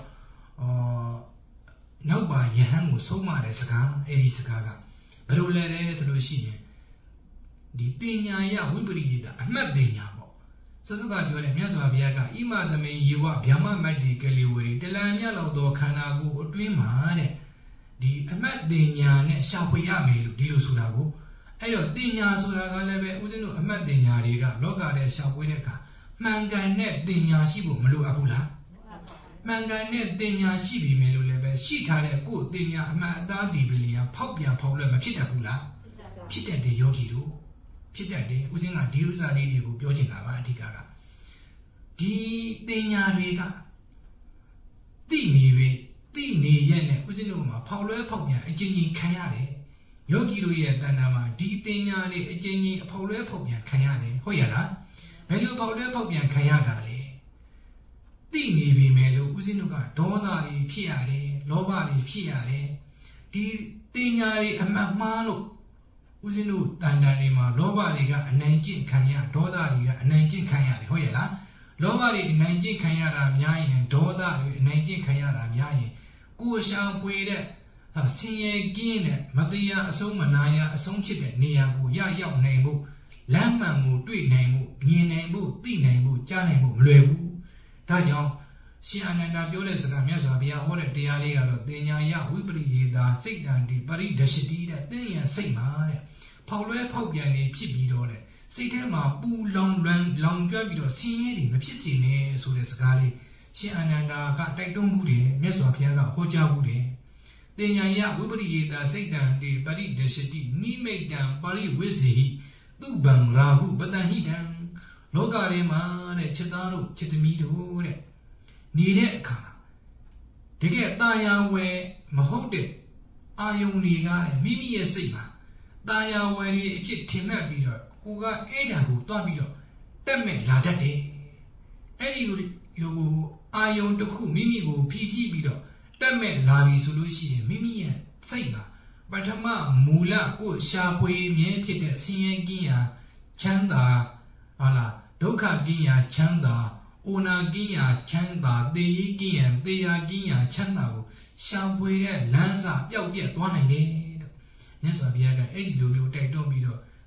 နောက်ပါယဟန်ကိုဆုံးမတဲ့စကားအဲ့ဒီစကားကဘယ်လိုလဲတဲ့လို့ရှိရင်ဒီတင်ညာယဝိပရိယေတာအမှတ်တင်ညာပေါ့စသကပြောတယ်မြတ်စွာဘုရားကဣမသမေယေဝဗျာမမတ္တိကလေးဝရီတလံမြတ်လောက်သောခန္ဓာကိုယ်အတွင်းမှာတဲ့ဒီအမှတ်တင်ညာနဲ့ရှာဖွေရမယ်လို့ဒီလိုဆိုတာကိုအဲ့တော့တင်ညာဆိုတာကလည်းပဲဦးဇင်းတို့အမှတ်တင်ညာတွေကလောကထဲရှာဖွေတဲ့အခါမှန်ကန်တဲ့တင်ညာရှိဖို့မလိုအပ်ဘူးလားမှန်ကန်တဲ့တင်ညာရှိပြီမယ်လို့လည်းပဲရှိထားတဲ့ကိုယ်တင်ညာအမှန်အသားဒီပလီယာဖောက်ပြန်ဖောက်လဲမဖြစ်တတ်ဘူးလားဖြစ်တတ်တယ်ယောဂီတို့ဖြစ်တတ်တယ်ဦးဇင်းကဒီဥစ္စာလေးတွေကိုပြောချင်တာပါအဓိကကဒီတင်ညာတွေကသိနေပြီသိနေရဲ့နဲ့ဦးဇင်းတို့မှာဖောက်လွဲဖောက်ပြန်အကျဉ်းချင်းခံရတယ်ယောဂီတို့ရဲ့တဏ္ဍာမှာဒီတင်ညာတွေအကျဉ်းချင်းအဖောက်လွဲဖောက်ပြန်ခံရတယ်ဟုတ်ရလားဘယ်လိုဖောက်လွဲဖောက်ပြန်ခံရတာလဲသိနေပြီမယ်လို့ဦးဇင်းတို့ကဒေါသတွေဖြစ်ရတယ်လောဘတွေဖြစ်ရတယ်ဒီတင်ညာတွေအမှန်မှားလို့ဦးဇင်းတို့တန်တန်တွေမှာလောဘတွေကအနိုင်ကျင့်ခံရဒေါသတွေကအနိုင်ကျင့်ခံရတယ်ဟုတ်ရဲ့လားလောဘတွေအနိုင်ကျင့်ခံရတာများရင်ဒေါသတွေအနိုင်ကျင့်ခံရတာများရင်ကိုယ်ရှောင်ပွေတဲ့ဆင်းရဲကင်းတဲ့မတရားအဆုံးမနာရအဆုံးဖြစ်တဲ့နေရာကိုရောက်နိုင်ဖို့လမ်းမှန်ကိုတွေ့နိုင်ဖို့မြင်နိုင်ဖို့သိနိုင်ဖို့ကြားနိုင်ဖို့မလွယ်ဘူးဒါကြောင့်ရှင်အာနန္ဒာပြောတဲ့စကားမြတ်စွာဘုရားဟောတဲ့တရားလေးကတော့တင်ညာယဝိပရိယေတာစိတ်တံဒီပရိဒရှတိတဲ့တင်းရစိတ်မှာတဲ့ဖောက်လွဲဖောက်ပြန်နေဖြစ်ပြီးတော့တဲ့စိတ်ထဲမှာပူလောင်ကျွမ်းပြီးတော့ဆင်းရဲတွေမဖြစ်စေနဲ့ဆိုတဲ့စကားလေးရှင်အာနန္ဒာကတိုက်တွန်းမှုတယ်မြတ်စွာဘုရားကဟောကြားမှုတယ်တင်ညာယဝိပရိယေတာစိတ်တံဒီပရိဒရှတိနိမိတံပရိဝိစေဟိသူဗံရာဟုပတံဟိတံလောကထဲမှာတဲ့ချစ်သားတို့ချစ်သမီးတို့တဲ့နေတဲ့အခါတကယ်တာယာဝယ်မဟုတ်တဲ့အာယုန်တွေကမိမိရဲ့စိတ်မှာတာယာဝယ်တွေအဖြစ်ထင်မှတ်ပြီးတော့ကိုကအဲ့ဒါကိုတွားပြီးတော့တက်မဲ့လာတတ်တယ်အဲ့ဒီလိုအာယုန်တစ်ခုမိမိကိုဖြည့်ဆည်းပြီးတော့တက်မဲ့လာပြီဆိုလို့ရှိရင်မိမိရဲ့စိတ်မှာပထမမူလကိုရှာဖွေမြဲဖြစ်တဲ့ဆင်းရဲကင်းရာချမ်းသာဟုတ်လားဒုက္ခကင်းရာချမ်းသာအိုနာကင်းရာချမ်းသာသေရီကင်းရာသေရာကင်းရာချမ်းသာကိုရှာဖွေတဲ့လမ်းစာပျောက်ပြက်သွားနိုင်တယ်တဲ့မြတ်စွာဘုရားကအဲ့ဒီလိုမျိုးတိုက်တွန်းပြီးတော့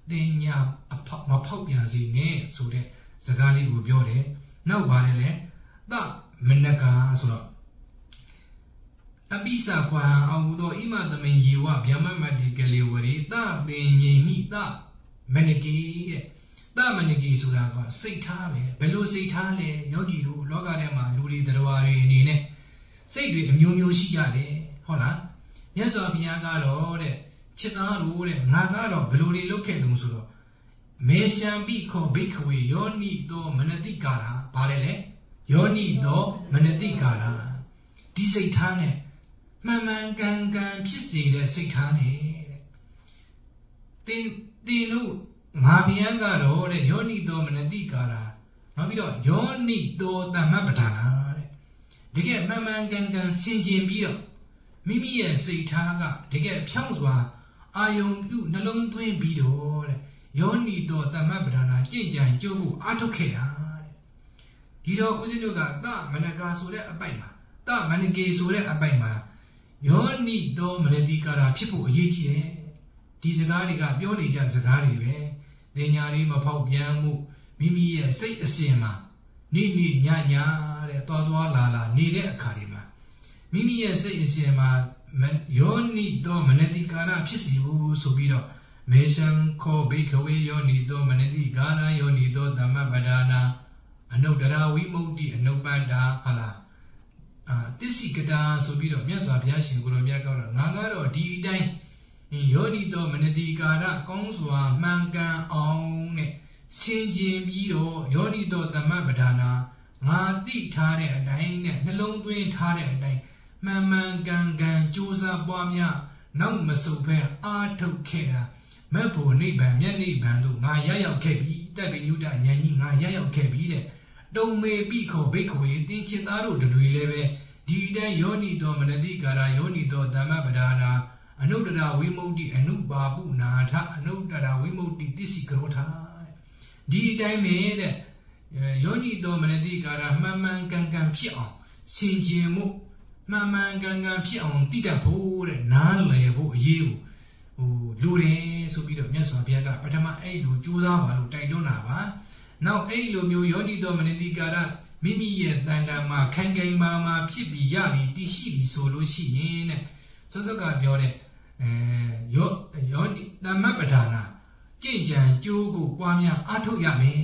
တင်ညာမဖောက်ပြန်စေနဲ့ဆိုတဲ့စကားလေးကိုပြောတယ်နောက်ပါတယ်လေသမနကာဆိုတော့အပိစာခွာအောင်သောဣမသမင်ယေဝဗျမမတိကလေးဝရီသပင်ငိမိသမနကီတဲ့သမနကီဆိုတာကစိတ်ထားပဲဘယ်လိုစိတ်ထားလဲယောဂီတို့လောကထဲမှာလူတွေတရားတွေအနေနဲ့စိတ်တွေအမျိုးမျိုးရှိကြတယ်ဟုတ်လားမြတ်စွာဘုရားကတော့တဲ့ချစ်သားတို့တဲ့ငါကတော့ဘယ်လိုတွေလုပ်ခဲ့တုံးဆိုတော့မေရှံပိခောဘိခဝေယောနိသောမနတိကာရာဘာလဲလေယောနိသောမနတိကာရာဒီစိတ်ထားနဲ့မှန်မှန်ကန်ကန်ဖြစ်စေတဲ့စိတ်ထားနဲ့တဲ့တင်လို့ငါဘုရားကတော့တဲ့ယောနိသောမနတိကာရာနောက်ပြီးတော့ယောနိသောတမ္မပဌာနာတဲ့တကယ်မှန်မှန်ကန်ကန်ဆင်ခြင်ပြီးတော့မိမိရဲ့စိတ်ထားကတကယ်ဖြောင့်စွာအာယုံပြုနှလုံးသွင်းပြီးတော့တဲ့ယောနိသောတမ္မပဌာနာကြင်ကြံကြိုးဖို့အားထုတ်ခဲ့တာတဲ့ဒီတော့ဦးဇင်းတို့ကသမနကာဆိုတဲ့အပိုက်မှာသမနကေဆိုတဲ့အပိုက်မှာယောနိသောမနတိကာရာဖြစ်ဖို့အရေးကြီးတယ်ဒီစကားတွေကပြောနေကြစကားတွေပဲတင်ညာလေးမဖောက်ပြန်မှုမိမိရဲ့စိတ်အစဉ်မှာနိညညာတဲ့သွားလာနေတဲ့အခါတွေမှာမိမိရဲ့စိတ်အစဉ်မှာယောနိသောမနတိကာရဖြစ်စီဖို့ဆိုပြီးတော့မေရှံခောဘိခဝေယောနိသောမနတိကာရယောနိသောသမ္မပဒါနာအနုတ္တရာဝိမု ക്തി အနုပ္ပတ္တာဟာလားတစ္ဆိကတာဆိုပြီးတော့မြတ်စွာဘုရားရှင်ကိုရောမြတ်ကောတော့ငါကတော့ဒီအတိုင်းယောနိသောမနတိကာရကောင်းစွာမှန်ကန်အောင်နဲ့ဆင်ခြင်ပြီးတော့ယောနိသောသမ္မပဒါနာငါသိထားတဲ့အတိုင်းနဲ့နှလုံးသွင်းထားတဲ့အတိုင်းမှန်မှန်ကန်ကန်ကြိုးစားပွားများနောက်မဆုတ်ဘဲအားထုတ်ခဲ့တာမက်ဖို့နိဗ္ဗာန်မျက်နိဗ္ဗာန်တို့ငါရရောက်ခဲ့ပြီတပ်ပိညုတဉာဏ်ကြီးငါရရောက်ခဲ့ပြီတဲ့တုံမေပိခောဘိခဝေတင်းချစ်သားတို့တွေလည်းပဲဒီအတိုင်းယောနိသောမနတိကာရယောနိသောသမ္မပဒါနာအနုတ္တရာဝိမု ക്തി အနုပါပုနာထအနုတ္တရာဝိမု ക്തി တစ္ဆိကရောထဒီအတိုင်းပဲတဲ့ယောနိသောမနတိကာရမှန်မှန်ကန်ကန်ဖြစ်အောင်ဆင်ခြင်မှုမှန်မှန်ကန်ကန်ဖြစ်အောင်တည်တတ်ဖို့တဲ့နားလည်ဖို့အရေးကိုလူတယ်ဆိုပြီးတော့မြတ်စွာဘုရားကပထမအဲ့လိုကြိုးစားပါလို့တိုက်တွန်းတာပါနောက်အဲ့လိုမျိုးယောနိသောမနတိကာရမိမိရဲ့တန်တန်မှာခိုင်ခိုင်မာဖြစ်ပြီးရပြီးတည်ရှိပြီးဆိုလို့ရှိရင်တဲ့သောတကပြောတဲ့ယောနိသမ္မပဌာနာကြင်ကြံကြိုးကိုပွားများအားထုတ်ရမယ်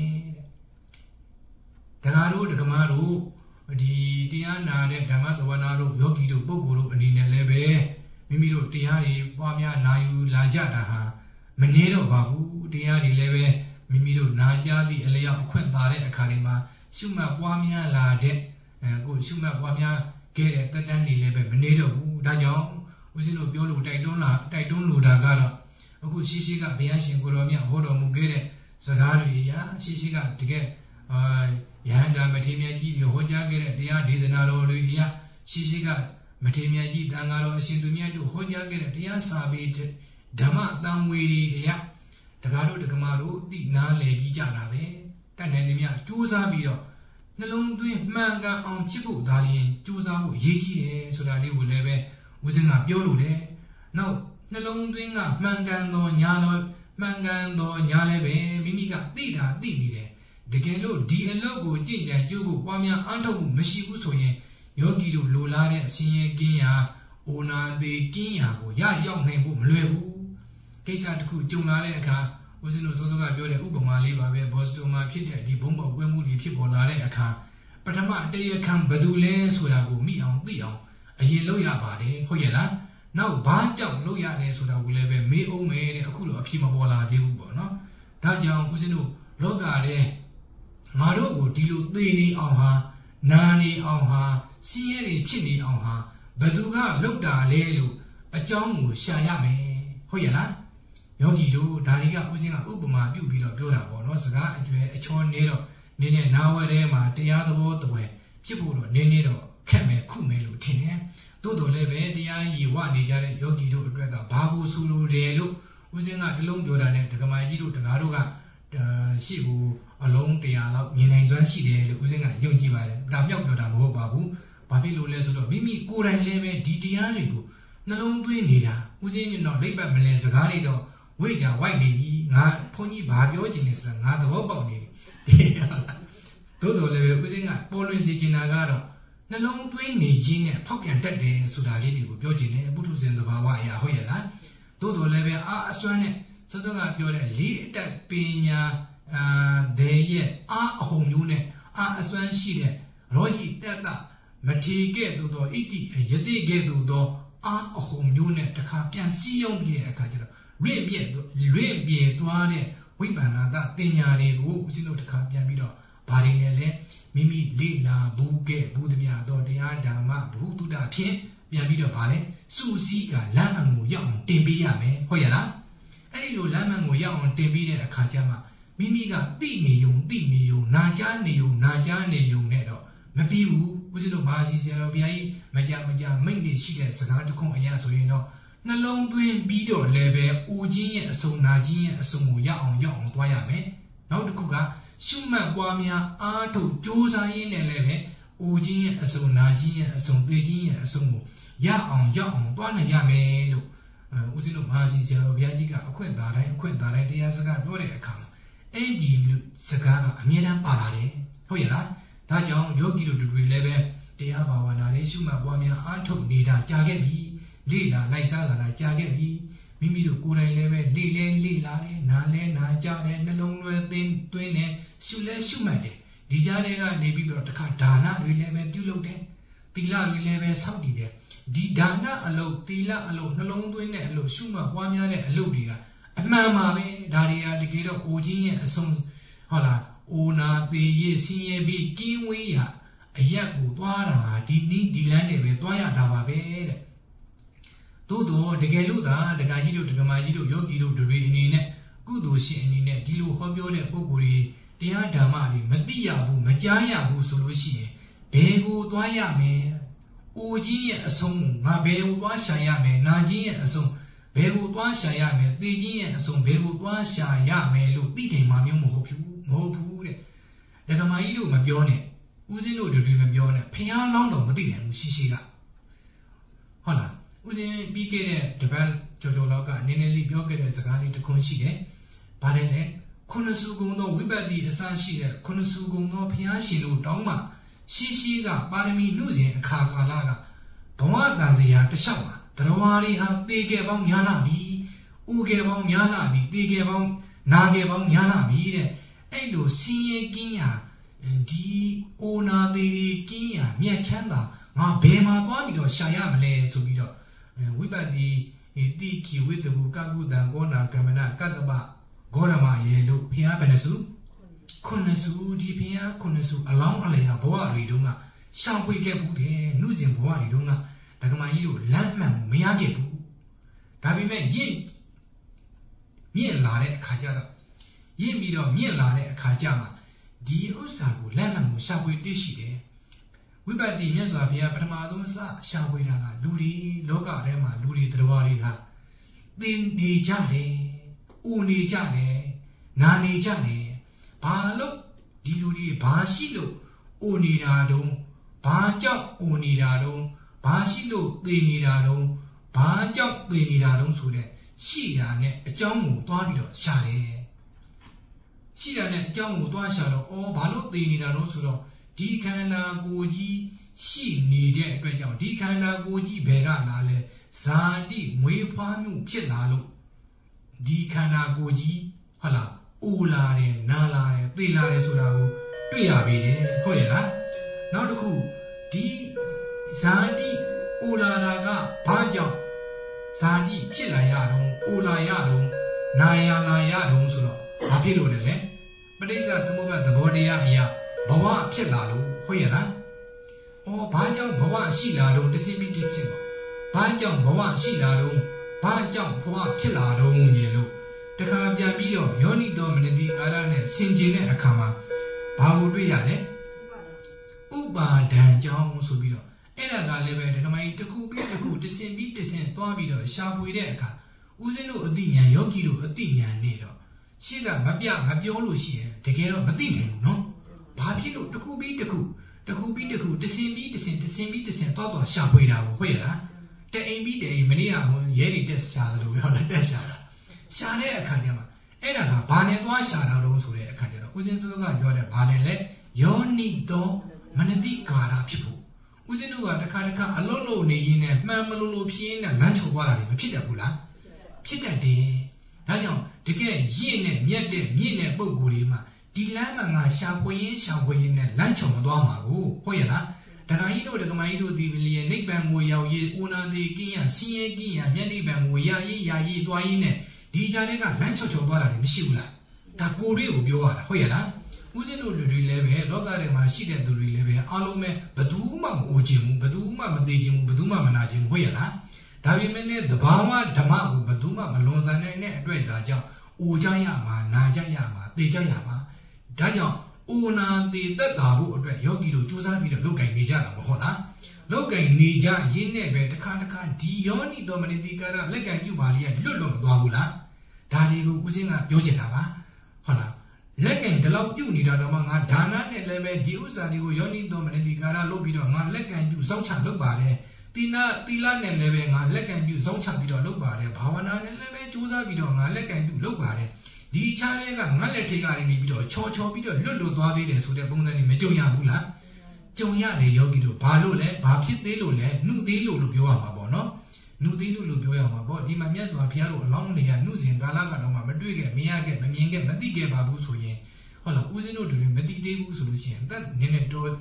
တဲ့တရားတို့ဓမ္မတို့ဒီတရားနာတဲ့ဓမ္မသဝနာတို့ယောဂီတို့ပုဂ္ဂိုလ်တို့အနေနဲ့လည်းပဲမိမိတို့တရားတွေပွားများနာယူလာကြတာဟာမနည်းတော့ပါဘူးတရားတွေလည်းပဲမိမိတို့နာကြားသည့်အလျောက်အခွင့်ပါတဲ့အခါတွေမှာရှုမှတ်ပွားများလာတဲ့ကိုရှုမှတ်ပွားများခဲ့တဲ့တက်တန်းတွေလည်းပဲမနည်းတော့ဘူးဒါကြောင့်ဦးဇင်းတို့ပြောလို့တိုက်တွန်းလိုတာကတော့အခုရှိကဘုရားရှင်ကိုရောမြတ်ဟောတော်မူခဲ့တဲ့စကားတွေအရာရှိကတကယ်ယဟန္တာမထေရမြတ်ကြီးဟောကြားခဲ့တဲ့တရားဒေသနာတော်တွေအရာရှိကမထေရမြတ်ကြီးတန်ဃာတော်အရှင်သူမြတ်တို့ဟောကြားခဲ့တဲ့တရားစာပေဓမ္မတန်ဝေတွေအရာတကားတို့တက္ကမတို့သိနားလည်ပြီးကြတာပဲတတ်နိုင်သမျှကြိုးစားပြီးတော့နှလုံးသွင်းမှန်ကန်အောင်ဖြစ်ဖို့ဒါရင်ကြိုးစားဖို့ရည်ကြီးတယ်ဆိုတာလေးကိုလည်းပဲဦးဇင်းကပြောလို့တယ်နောက်နှလုံးသွင်းကမှန်ကန်သောညာလည်းပဲမိမိကသိတာသိနေတယ်တကယ်လို့ဒီအလုပ်ကိုကြင်ကြံကြိုးဖို့ပွားများအားထုတ်မှုမရှိဘူးဆိုရင်ယောဂီတို့လိုလားတဲ့အစင်းရဲကင်းရာအိုနာသေးကင်းရာကိုရရောက်နိုင်ဖို့မလွယ်ဘူးကိစ္စတစ်ခုကြုံလာတဲ့အခါဦးဇင်းတို့စောစောကပြောတဲ့ဥပမာလေးပါပဲဘော့စတိုမှာဖြစ်တဲ့ဒီဘုံပေါက်ကွဲမှုတွေဖြစ်ပေါ်လာတဲ့အခါပထမတရားခံဘယ်သူလဲဆိုတာကိုမိအောင်သိအောင်အရင်လုပ်ရပါတယ်ဟုတ်ရဲ့လားနောက်ဘာကြောင့်လုပ်ရတယ်ဆိုတာကိုလည်းပဲမေးအောင်မယ်တဲ့အခုတော့အဖြေမပေါ်လာသေးဘူးပေါ့နော်ဒါကြောင့်ဦးဇင်းတို့လောကထဲငါတို့ကိုဒီလိုသေနေအောင်ဟာနာနေအောင်ဟာဆင်းရဲတွေဖြစ်နေအောင်ဟာဘယ်သူကလုပ်တာလဲလို့အကြောင်းကိုရှာရမယ်ဟုတ်ရဲ့လားယောဂီတို့ဒါတွေကဦးဇင်းကဥပမာပြုပြီးတော့ပြောတာပေါ့နော်စကားအကျွဲအချောနေတော့နင်းနဲ့နာဝဲထဲမှာတရားသဘောတပွဲဖြစ်ဖို့တော့နင်းနေတော့ခက်မယ်ခုမယ်လို့ထင်တယ်သို့တော်လည်းပဲတရားရည်ဝနေကြတဲ့ယောဂီတို့အတွက်ကဘာကိုဆိုလိုတယ်လို့ဦးဇင်းကတလုံးပြောတာနဲ့ဒကမာကြီးတို့ဒကာတို့ကရှေ့ကိုအလုံး100လောက်မြင်နိုင်စွမ်းရှိတယ်လို့ဦးဇင်းကယုံကြည်ပါတယ်ဒါမြောက်ပြောတာမဟုတ်ပါဘူးဘာဖြစ်လို့လဲဆိုတော့မိမိကိုယ်တိုင်လည်းပဲဒီတရားတွေကိုနှလုံးသွင်းနေတာဦးဇင်းကတော့လိပ်ပတ်မလဲစကားတွေတော့ဝိတ်ကြဝိုက်နေပြီငါ 본이 바비오진에서 나도 못 보니 도도 레벨 우진가 볼린지 지나가로 날롱 twin 니지네 퍽ပြန်တက်တယ်ဆိုတာလေးတွေကိုပြောချင်တယ်ဘုထုဇင်သဘာဝအရာဟုတ်ရဲ့လားတိုးတော်လည်းပဲအစွမ်းနဲ့စောစောကပြောတဲ့လေးအတက်ပညာဒေရဲ့အဟုံမျိုးနဲ့အစွမ်းရှိတဲ့ရောဟိတတမထေကဲ့သို့သောဣတိယတိကဲ့သို့သောအဟုံမျိုးနဲ့တခါပြန်စီးယုံပြီးတဲ့အခါကျတော့ရင့်ပြေသွားတဲ့ဝိပန္နတတင်ညာတွေကိုဦးဇင်းတို့တခါပြန်ပြီးတော့ဘာတွေနဲ့လဲမိမိလေ့လာဘူးကဲ့ဘူးသမျှတော့တရားဓမ္မဘုဒ္ဓဖြင့်ပြန်ပြီးတော့ဗာလဲစူစီးကလမ်းမှန်ကိုရောက်အောင်တင်ပေးရမယ်ဟုတ်ရလားအဲ့ဒီလိုလမ်းမှန်ကိုရောက်အောင်တင်ပေးတဲ့အခါကျမှမိမိကတိနေယုံနာကြားနေယုံနဲ့တော့မပြီးဘူးဦးဇင်းတို့မာစီဆရာတော်ဘုရားကြီးမကြမိတ်နေရှိတဲ့စကားတစ်ခုအရာဆိုရင်တော့နှလုံးသွင်းပြီးတော့လည်းပဲအိုခြင်းရဲ့အစုံနာခြင်းရဲ့အစုံကိုရောက်အောင်သွားရမယ်နောက်တစ်ခုကရှုမှတ်ပွားများအားထုတ်ကြိုးစားရင်းနဲ့လည်းပဲအိုခြင်းရဲ့အစုံနာခြင်းရဲ့အစုံသိခြင်းရဲ့အစုံကိုရအောင်သွားနိုင်ရမယ်လို့ဦးဇင်းတို့မဟာစီဆရာတော်ဘုရားကြီးကအခွင့်သာတိုင်းတရားစကားပြောတဲ့အခါမှာအဲ့ဒီလူစကားကအမြဲတမ်းပါလာတယ်ဟုတ်ရဲ့လားဒါကြောင့်ယောဂီတို့တွေလည်းပဲတရားဘာဝနာလေးရှုမှတ်ပွားများအားထုတ်နေတာကြာခဲ့ပြီလေ့လာလိုက်စားလာတာကြာခဲ့ပြီမိမိတို့ကိုယ်တိုင်လည်းပဲလေ့လာတယ်နာကြားတယ်နှလုံးသွင်းသွင်းတယ်ရှုမှတ်တယ်ဒီကြားတွေကနေပြီးတော့တခါဒါနတွေလည်းပဲပြုလုပ်တယ်သီလတွေလည်းပဲစောင့်တည်တယ်ဒီဒါနအလုပ်သီလအလုပ်နှလုံးသွင်းတဲ့အလုပ်ရှုမှတ်ပွားများတဲ့အလုပ်တွေကအမှန်ပါပဲဒါတွေကတကယ်တော့အိုခြင်းရဲ့အဆုံးဟုတ်လားအိုနာသေးရဆင်းရဲပြီးကင်းဝေးရအရက်ကိုသွားတာဒီနည်းဒီလမ်းတွေပဲသွားရတာပါပဲတဲ့သို့တော့တကယ်လို့သာဒကာကြီးတို့ဒကမာကြီးတို့ယောဂီတို့တွေအနေနဲ့ကုသိုလ်ရှင်အနေနဲ့ဒီလိုဟောပြောတဲ့ပုဂ္ဂိုလ်တွေတရားဓမ္မတွေမသိရဘူးမကြားရဘူးဆိုလို့ရှိရင်ဘယ်ကိုသွားရမယ်။အိုကြီးရဲ့အဆုံးငါဘယ်ကိုသွားရှာရမယ်။နာကြီးရဲ့အဆုံးဘယ်ကိုသွားရှာရမယ်။သေကြီးရဲ့အဆုံးဘယ်ကိုသွားရှာရမယ်လို့သိတယ်မှမျိုးမဟုတ်ဘူးတဲ့။ဒကမာကြီးတို့မပြောနဲ့။ဦးဇင်းတို့တွေမပြောနဲ့။ဖျားလောင်းတော့မသိနိုင်ဘူးရှိက။ဟုတ်လား။ဦးဇင်းပြီးခဲ့တဲ့တပတ်ကြော်လောက်ကနည်းနည်းလေးပြောခဲ့တဲ့စကားလေးတစ်ခုရှိတယ်။ဘာလဲလဲခုနစုကုံသောဝိပဿနာအစရှိတဲ့ခုနစုကုံသောဘုရားရှင်တို့တောင်းမှရှိကပါရမီလူစဉ်အခါကာလကဘဝတန်တရားတစ်လျှောက်ပါတရဝါရီဟာတေကေပေါင်းများလာပြီဥကေပေါင်းများလာပြီတေကေပေါင်းနာကေပေါင်းများလာပြီတဲ့အဲ့လိုဆင်းရဲကင်းရာဒီအိုနာသေးကင်းရာမြတ်ချမ်းသာငါဘယ်မှာသွားပြီးတော့ရှာရမလဲဆိုပြီးတော့ဝိပဿနာတိခိဝိတ္တဘူကကုတံကောနာကမ္မနာကတ္တပဂေါရမရေလို့ဘုရားဘယ်နှစုခုနှစ်စုဒီဘုရားခုနှစ်စုအလောင်းအလျာဘဝတွေတုန်းကရှောင်ပွေခဲ့ဘူးတယ်နှုစဉ်ဘဝတွေတုန်းကဒကမာကြီးတို့လမ်းမှန်မရခဲ့ဘူးဒါပေမဲ့မြင့်လာတဲ့အခါကျတော့ရင့်ပြီးတော့မြင့်လာတဲ့အခါကျမှဒီဥစ္စာကိုလမ်းမှန်ကိုရှောင်ပွေသိရှိတယ်ဝိပဿနာမြတ်စွာဘုရားပထမဆုံးအစရှောင်ပွေတာကလူတွေလောကထဲမှာလူတွေတရားတွေကသင်နေကြတယ်။ဦးနေကြတယ်။နာနေကြတယ်။ဘာလို့ဒီလူတွေဘာရှိလို့ဦးနေတာတုံးဘာကြောင့်ဦးနေတာတုံးဘာရှိလို့သေနေတာတုံးဘာကြောင့်သေနေတာတုံးဆိုတဲ့ရှိတာနဲ့အကြောင်းကိုတွားပြီးတော့ရှာတယ်။ရှိတာနဲ့အကြောင်းကိုတွားရှာတော့ဘာလို့သေနေတာတုံးဆိုတော့ဒီခန္ဓာကိုယ်ကြီးရှိနေတဲ့အတွက်ကြောင့်ဒီခန္ဓာကိုယ်ကြီးဘယ်ကလာလဲဇာတိမွေးဖွားမှုဖြစ်လာလို့ဒီခန္ဓာကိုယ်ကြီးဟုတ်လားအိုလာတယ်နာလာတယ်သေလာတယ်ဆိုတာကိုတွေ့ရပြီလေဟုတ်ရဲ့လားနောက်တစ်ခုဒီဇာတိအိုလာတာကဘာကြောင့်ဇာတိဖြစ်လာရတော့အိုလာရတော့နာရလာရတော့ဆိုတော့ဘာဖြစ်လို့လဲပဋိစ္စသမုပ္ပါသဘောတရားအရာဘဝဖြစ်လာလို့ဟုတ်ရဲ့လားဘာကြောင့်ဘဝရှိလာတော့တစင်ပြီးတစင်ဘာကြောင့်ဘဝရှိလာတော့ဘာကြောင့်ဘဝဖြစ်လာတော့ရေလို့တခါပြန်ပြီးတော့ယောနိတော်မနတိကာရနဲ့ဆင်ခြင်တဲ့အခါမှာဘာကိုတွေ့ရလဲဥပါဒံကြောင့်ဆိုပြီးတော့အဲ့ဒါကလည်းပဲဒကမကြီးတစ်ခုပြီးတစ်ခုတစင်ပြီးတစင်သွားပြီးတော့ရှာဖွေတဲ့အခါဦးဇင်းတို့အတိညာယောဂီတို့အတိညာနဲ့တော့ရှေ့ကမပြောလို့ရှိရင်တကယ်တော့မသိနိုင်ဘူးနော်ဘာဖြစ်လို့တစ်ခုပြီးတစ်ခုတစင်ပြီးတစင်သွားရှာဖွေတာကိုဟုတ်ရလားတအိမ်ပြီးတအိမ်မနေ့ကရဲတွေတက်ရှာတယ်လို့ပြောတယ်တက်ရှာတာရှာတဲ့အခါကျမှ Era Bane Washara Rosure, a candidate, within Suga, Banele, Yonito, Manadi Kara people. Within the Karaka, a lolo in a Mamalo Pien and lunch of water in Pitabula. Pita de Daniel, the gay Yin, Yet, Bogurima, Dilama, Shawayin, and lunch of Madama, Hoyala. Dakaino de Gamaido di Villia, Nick Bamboya, Una de Gia, Sia Gia, Yanni Bamboya, Yayi, Dwaine, Dijanega, Lancho Chobara, Mishula. Takuri Ubioa, Hoyala. Uzino releve, Logarema, Shida do releve, Alome, Baduma, Ojim, Baduma, Madejim, Baduma, Manajim, Hoyala. Davimene, the Bama, Damabu, Baduma, Malonzane, Red Raja, Ujayama, Najayama, Dejayama, Daniel. Una the Gabu, Yogi to Josabi to look at Nija, Mohona. Look at Nija, Yine, the Kanaka, Dioni, Dominica, Leg and Yubalia, Lulu, Dwabula, Dani, Uzina, Yojava, Hona. Leg and the love you need among Dana, and Leve, Diusa, Yoni, Dominica, Lobido, Leg and you, Zoncha, Lubare, Tina, Tilan and Leve, Leg and you, Zoncha, Bido, Lubare, Pavana, and Leve, Josabido, Leg and you, Lubare. Di China, Malatica, Cho, Lulu, so the Bungani, Mejoya Bula, Joya, the Yogi to Palole, Bakit de Lule, Nu de Lulu Bono, Nu de Lulu Bono, Di Mamias or Piano, along the Nuzin, Galaga, Madriga, Miaga, Mamianga, Madiga Babu Soye, Hola, Uzino to Medidebu solution, that Nene do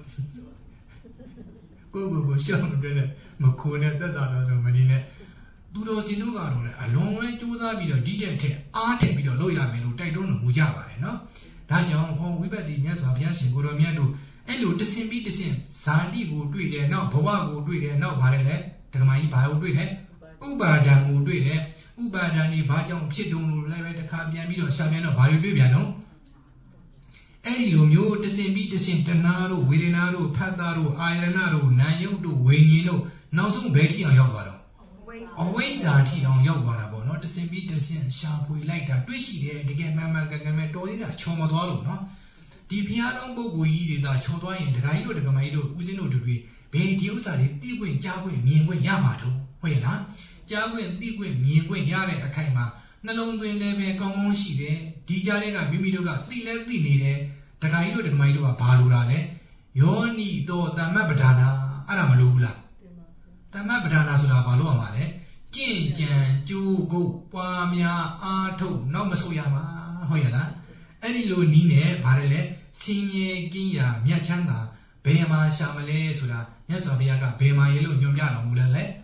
go, show Makuna, that other Marine. Dudo Sinuga, a long way to the video, DJ, art video, lawyer, and I don't know who Java, no? That young, we bet the years of Yasin, Goromiado, and you the same be the same. Sandy will do it, now Toa will do it, now Barele, Tamai will do it, Ubadan will do it, Ubadani, Bajam, Chidon, Leve, the Cabiamino, Saviano, Baribiano. And you knew the same be the same Tanaro, Wirinaro, Padaro, Ironaro, Nayo, Winino, now some Betty on your Always are tea on your water, not the same bit of sin, sharp we like that, wishy there, the game mamma Gagamatoida, Chomodoro, no? The piano book we eat that Chodoy and the Gaido, the Gamaido, within no degree, Bay Diusa, the Diwin, Jawin, Mingwin, Yamato, Wayla, Jawin, Diwin, Mingwin, Yare, a Kaima, Nalon, Leve, Gomonshi there, Dijarega, Bimidoga, Thinly, the Gaido, the Gamaido, Palurale, Yoni, do, the Mabadana, Aramalula. The Mabadana Sulabalo Male. Jin Jan, Ju Go, Pamia, Arto, Nomasuyama, Hoyala, Any Lunine, Parele, Sinye, Ginja, Miachanga, Bema, Shamale, Suda, Yasobiaga, Bema, Yellow, Yumya, Mulale.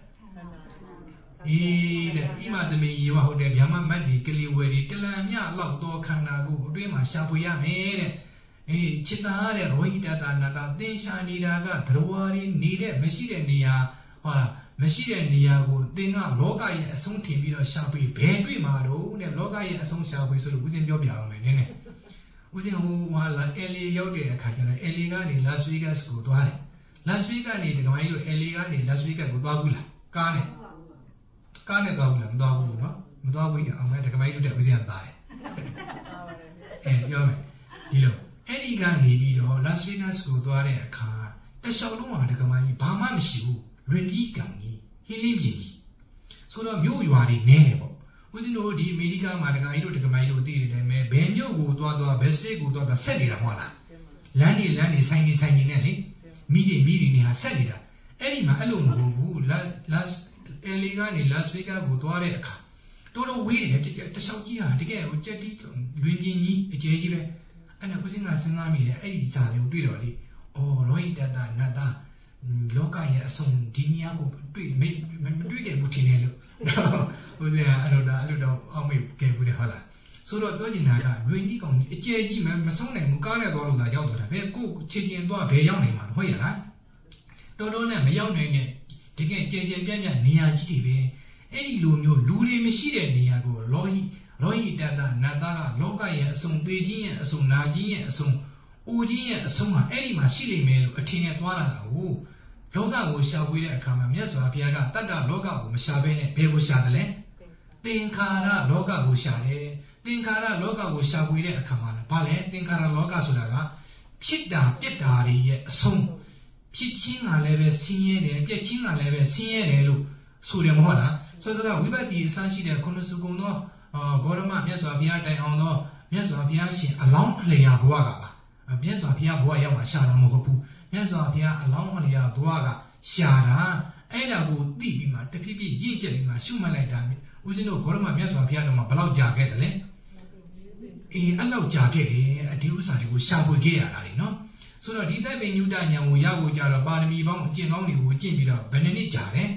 Ima the me, you are the Yama Mandi, Kiliwedi, Telamia, Lockdo, Kanago, Rima, Shapuya, made Chitare, Roida, Nada, Densha, Nidaga, Trawari, needed, Machine, Nia, Machine Niago, they not Loga, a song team, Shapi, Bedri Maro, and Loga, a song shall be within your yard. Within whom while Eli Yoga, Eligani, Las Vegas, go to High. Las Vegas, need to go Eligani, Las Vegas, go Bagula, Garnet Goblet, Dog, no? Dog, I'm going to come to the Vizian die. And Yome, Eligani, Las Vegas, go to a car. The Shadow, the Gamai, Bama, Shiu. Really Gami, he lives in. So now you are inedible. Within all the medical Margaido to Gamaido did and may Benyo go to the best go to the Sedida Walla. Lani, Signy Nelly, meeting has said it. Anima alone who last Eligani Las Vegas go to Areca. Don't know where to get the Shaukia to get with Jetty, Luigi, Jajibe, and I was in a tsunami, Elisa, Bidori, or Roida, Nada. Loca, some Diniago, Madrid, Butinello. I don't know how we came with the Hala. So the Virginaga, really on J. Mason and Mugana, the Yellow, very good, Chitty and Dua, very young man, Hoyala. Don't know, young man, to get J. Nia GTV. Any Luno, Ludi, Machine, Niago, Roy, Dada, Nada, Loca, some Beijing, some Naji, some Uji, some any machine made a tin at one. Loga will shall we a Kamamias or Piaga, Tada, Loga, Mushabene, Bebu Shadale. Dinkara, Loga, Bushade, Dinkara, Loga, will shall we a Kaman, Pale, Dinkara, Loga Sulaga, Pita, Pitari, Song, Pichina leve, Sine, Pichina leve, Sine, Suriamola, so that we bet the Sanshi, the Konosuguno, ဂေါရမမြတ်စွာဘုရားတိုင်အောင်သောမြတ်စွာဘုရားရှင်အလောင်းအလျာဘဝကပါမြတ်စွာဘုရားဘဝရောက်မှရှာတာမဟုတ်ဘူးမြတ်စွာဘုရားအလောင်းအလျာဘဝကရှာတာအဲ့ဒါကိုသိပြီးမှတဖြည်းဖြည်းရင့်ကျက်ပြီးမှရှုမှတ်လိုက်တာဦးဇင်းတို့ဂေါရမမြတ်စွာဘုရားတော်မှာဘယ်လောက်ကြာခဲ့တယ်လဲအဲ့လောက်ကြာခဲ့တယ်ဒီဥစ္စာတွေကိုရှာဖွေခဲ့ရတာလေနော်ဆိုတော့ဒီသက်ပင်ညုတဉာဏ်ကိုရဖို့ကြတော့ပါရမီပေါင်းအကျင့်ကောင်းတွေကိုကျင့်ပြီးတော့ဘယ်နှစ်နှစ်ကြာလဲ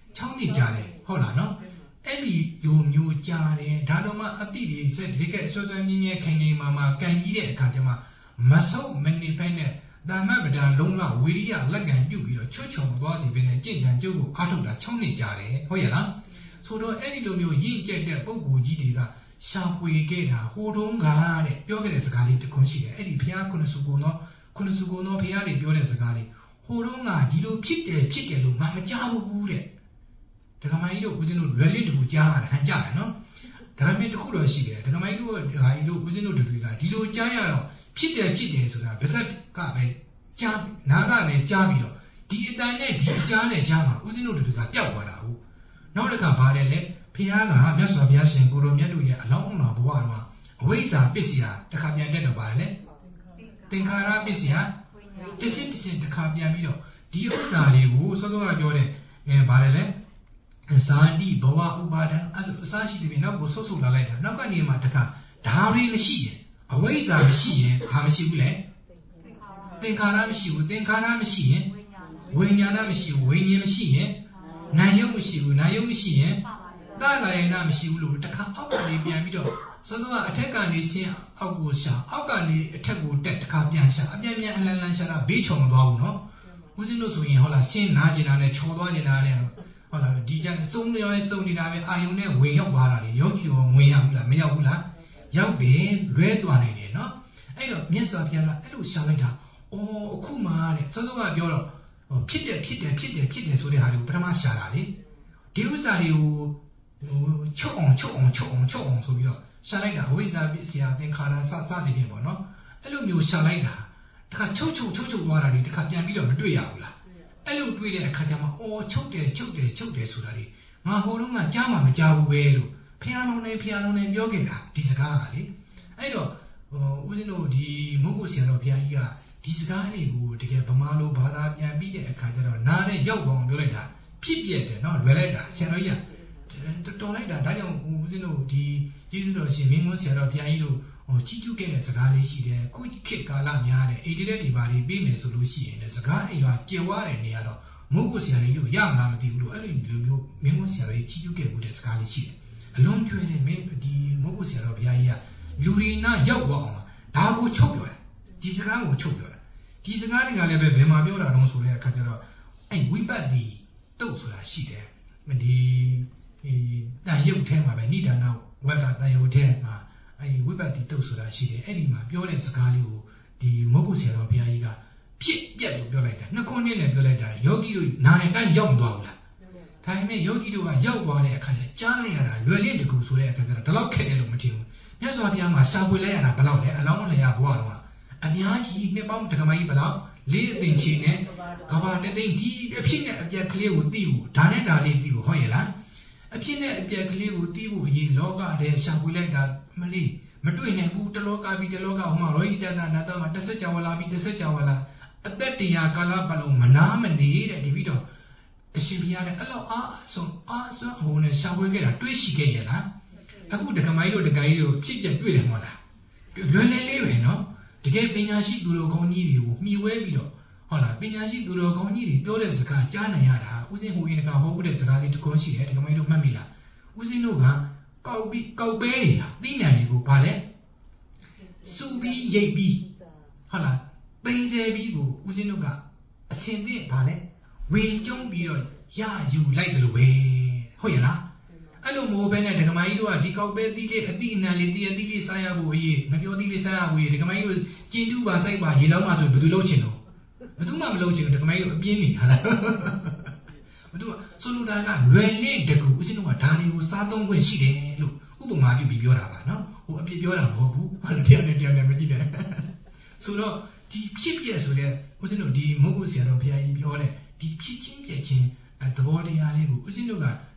6နှစ်ကြာတယ်ဟုတ်လားနော်အဲ့ဒီလိုမျိုးကြာတယ်ဒါတော့မှအတိတွေစက်ဒီကဲဆွဆွမြင်းမြဲခိုင်ခိုင်မာကန်ကြီးတဲ့အခါကျမှမဆုပ်မနေဖိုင်နဲ့တာမတ်ပဒံလုံးဝဝိရိယလက်ကံပြုတ်ပြီးတော့ချွတ်ချုံသွားစီပဲနဲ့ကြင့်ကြံကျုပ်ကိုအားထုတ်တာ6နှစ်ကြာတယ်ဟုတ်ရဲ့လားဆိုတော့အဲ့ဒီလိုမျိုးရင့်ကျက်တဲ့ပုံကိုယ်ကြီးတွေကရှာဖွေခဲ့တာဟိုတုန်းကတဲ့ပြောခဲ့တဲ့စကားလေးတစ်ခုရှိတယ်အဲ့ဒီဘုရားခုနစုကုံသောဘုရားတွေပြောတဲ့စကားလေးဟိုတုန်းကဒီလိုဖြစ်တယ်လို့ငါမကြားဘူးတဲ့ဒကမကြီးတို့ဦးဇင်းတို့လွယ်လေးတခုကြားတာဟန်ကြတယ်နော်ဒါပေမဲ့တခုတော့ရှိတယ်ဒကမကြီးတို့ဒကာကြီးတို့ဦးဇင်းတို့တွေကဒီလိုကြားရတော့ဖြစ်တယ်ဆိုတာဗဇက်ကပဲကြားနားကလည်းကြားပြီးတော့ဒီအတန်နဲ့ဒီအကြားနဲ့ကြားမှာဦးဇင်းတို့တွေကပျောက်သွားတာဟုတ်နောက်တစ်ခါပါတယ်လေဘုရားကမြတ်စွာဘုရားရှင်ကိုရောမြတ်တို့ရဲ့အလောင်းအနာဘဝတော်အဝိဇ္ဇာပစ္စယတခါပြန်တက်တော့ပါတယ်လေသင်္ခါရပစ္စယတစ်စင်တစ်ခါပြန်ပြီးတော့ဒီဥစ္စာလေးကိုစောစောကပြောတဲ့ပါတယ်လေဇာတိဘဝဥပါဒံအစရှိတဲ့ပြင်နောက်ကိုဆုတ်လာလိုက်တာနောက်ကနေမှတခါဒါရီမရှိရင်အဝိဇ္ဇာမရှိရင်ဟာမရှိဘူးလေသင်္ခါရမရှိဘူးသင်္ခါရမရှိရင်ဝိညာဏမရှိဘူးဝိညာဉ်မရှိရင်နာယုတ်မရှိဘူးနာယုတ်မရှိရင်သလာယနာမရှိဘူးလို့တခါအောက်ကနေပြန်ပြီးတော့စောစောကအထက်ကနေဆင်းအောက်ကိုရှာအောက်ကနေအထက်ကိုတက်တခါပြန်ရှာအပြန်အလန်ရှာတာဘေးချော်မသွားဘူးနော်ဦးဇင်းတို့ဆိုရင်ဟုတ်လားဆင်းနာကျင်တာနဲ့ချော်သွားကျင်တာနဲ့ဟုတ်လားဒီကြစုံနေတာပဲအာယုံနဲ့ဝင်ရောက်သွားတာလေယောဂီရောဝင်ရောက်ဘူးလားမရောက်ဘူးလားရောက်ပြီလွဲသွားနိုင်တယ်နော်အဲ့တော့မြတ်စွာဘုရားကအဲ့လိုရှာလိုက်တာအော်အခုမှတဲ့စောစောကပြောတော့ဖြစ်တယ်ဆိုတဲ့ဟာတွေကိုပထမရှာတာလေဒီဥစ္စာတွေကိုချုပ်အောင်ဆိုပြီးတော့ရှာလိုက်တာအဝိဇ္ဇာပစ္စယသင်္ခါရစသည်ဖြင့်ပေါ့နော်အဲ့လိုမျိုးရှာလိုက်တာတခါချုပ်သွားတာလေတခါပြန်ပြီးတော့မတွေ့ရဘူးလားအဲ့လိုတွေ့တဲ့အခါကျမှအော်ချုပ်တယ်ဆိုတာလေငါဟိုတုန်းကကြားမှမကြားဘူးပဲလို့ဖျားလုံးနဲ့ပြောခဲ့တာဒီစကားကလေအဲ့တော့ဦးဇင်းတို့ဒီမုဂ္ဂုဆရာတော်ဘုရားကြီးကဒီစကားလေးကိုတကယ်ဗမာလိုဘာသာပြန်ပြီးတဲ့အခါကျတော့နားနဲ့ရောက်အောင်ပြောလိုက်တာဖြစ်ပြတယ်နော်လွယ်လိုက်တာဆရာတော်ကြီးကတော်လိုက်တာဒါကြောင့်ဦးဇင်းတို့ဒီကျေးဇူးတော်ရှင်မင်းကုန်းဆရာတော်ဘုရားကြီးတို့ကြီးကျူးခဲ့တဲ့စကားလေးရှိတယ်ခုခေတ်ကာလများတဲ့အိဒီလက်ဒီပါလေးပြီးမယ်ဆိုလို့ရှိရင်လည်းစကားအိမ်ရွာကျေဝါတဲ့နေရာတော့မုဂ္ဂုဆရာကြီးတို့ရမလားမသိဘူးလို့အဲ့လိုမျိုးမင်းကုန်းဆရာတော်ကြီးကြီးကျူးခဲ့မှုတဲ့စကားလေးရှိတယ်အလုံးကျွဲတဲ့မင်းဒီမုဂ္ဂုဆရာတော်ဘုရားကြီးကလူရီနာရောက်သွားအောင်ဒါကိုချုပ်ပြောတယ်ဒီစကားကိုချုပ်ပြောတာဒီစကားတွေကလည်းပဲဘယ်မှာပြောတာတုံးဆိုတဲ့အခါကျတော့အဲ့ဝိပတ်တိတုတ်ဆိုတာရှိတယ်ဒီတန်ရုပ်ထဲမှာပဲဏိဒါနဝက်ကတန်ရုပ်ထဲမှာအဲ့ဝိပတ်တိတုတ်ဆိုတာရှိတယ်အဲ့ဒီမှာပြောတဲ့စကားလေးကိုဒီမုဂ္ဂုဆရာတော်ဘုရားကြီးကဖြစ်ပြက်လို့ပြောလိုက်တာနှစ်ခုနဲ့ပြောလိုက်တာယောဂီတို့နာနဲ့တိုင်းရောက်မသွားဘူးလားဒါပေမဲ့ယောဂီတို့ကရောက်သွားတဲ့အခါကျကြားလိုက်ရတာလွယ်လင့်တကူဆိုတဲ့အခါကျတော့ဒီလောက်ခက်တယ်လို့မထင်ဘူးမြတ်စွာဘုရားမှာရှာဖွေလိုက်ရတာဘယ်လောက်လဲအလောင်းအလျာဘဝတော့အများကြီးနှစ်ပေါင်းတက္ကမကြီးဘယ်လောက်လေးအသိချင်းနဲ့ကဘာတသိန်းဒီအဖြစ်နဲ့အပြက်ကလေးကိုသိဖို့ဒါနဲ့ဒါလေးသိဖို့ဟုတ်ရဲ့လားအဖြစ်နဲ့အပြက်ကလေးကိုသိဖို့အရင်လောကတည်းရှာဖွေလိုက်တာမလေးမတွေ့နိုင်ဘူးတလောကပြီးတလောကဟိုမှာရောဟိတနာနာတမှာတစ်ဆက်ကြော်လာပြီးတစ်ဆက်ကြော်လာအသက်တရားကာလပတ်လုံးမနာမနေတဲ့ဒီပြီးတော့အရှင်ဘုရားတဲ့အဲ့လောက်အားစွမ်းဟိုနဲ့ရှာဖွေခဲ့တာတွေးရှိခဲ့ရဲ့လားအခုဒကမကြီးတို့ဒကာကြီးတို့ဖြစ်ပြတွေ့တယ်မဟုတ်လားလွယ်လေးပဲနော်တကယ်ပညာရှိသူတော်ကောင်းကြီးတွေကိုမှီဝဲပြီးတော့ဟုတ်လားပညာရှိသူတော်ကောင်းကြီးတွေပြောတဲ့စကားကြားနိုင်ရတာဦးစင်းဟိုရင်ကဟောတဲ့စကားလေးတစ်ခုရှိတယ်ဒကမကြီးတို့မှတ်မိလားဦးစင်းတို့ကကောက်ပဲတွေဟာသိဉာဏ်တွေကိုဗာလဲစူပြီးရိပ်ပြီးဟုတ်လားပိန်ဆယ်ပြီးကိုဦးစင်းတို့ကအစင်သင့်ဗာလဲဝင်ကျုံပြီးတော့ရယူလိုက်တယ်လို့ပဲဟုတ်ရဲ့လားအဲ့လိုမိုးပဲနဲ့ဒကမကြီးတို့ကဒီကောက်ပဲသီးလေးအတိအနံလေးတည်အသီးလေးစားရဖို့အရေးမပြောသီးလေးစားရဖို့အရေးဒကမကြီးတို့ကျင်တူးပါစိုက်ပါရေလောင်းပါဆိုဘယ်သူလုပ်ချင်တော့ဘယ်သူမှမလုပ်ချင်ဘူးဒကမကြီးတို့အပြင်းနေဟာလားဘယ်သူကဆိုလိုတာကလွယ်နဲ့တကူဦးစင်းတို့ကဒါတွေကိုစားသုံးခွင့်ရှိတယ်လို့ဥပမာပြုပြီးပြောတာပါနော်ဟိုအပြစ်ပြောတာမဟုတ်ဘူးတရားနဲ့မကြည့်နဲ့ဆိုတော့ဒီဖြစ်ပြဆိုတဲ့ဦးစင်းတို့ဒီမုဂ္ဂုဆရာတော်ဘုရားကြီးပြောတဲ့ဒီဖြစ်ချင်းပြည့်ချင်းသဘောတရားလေးကိုဦးစင်းတို့က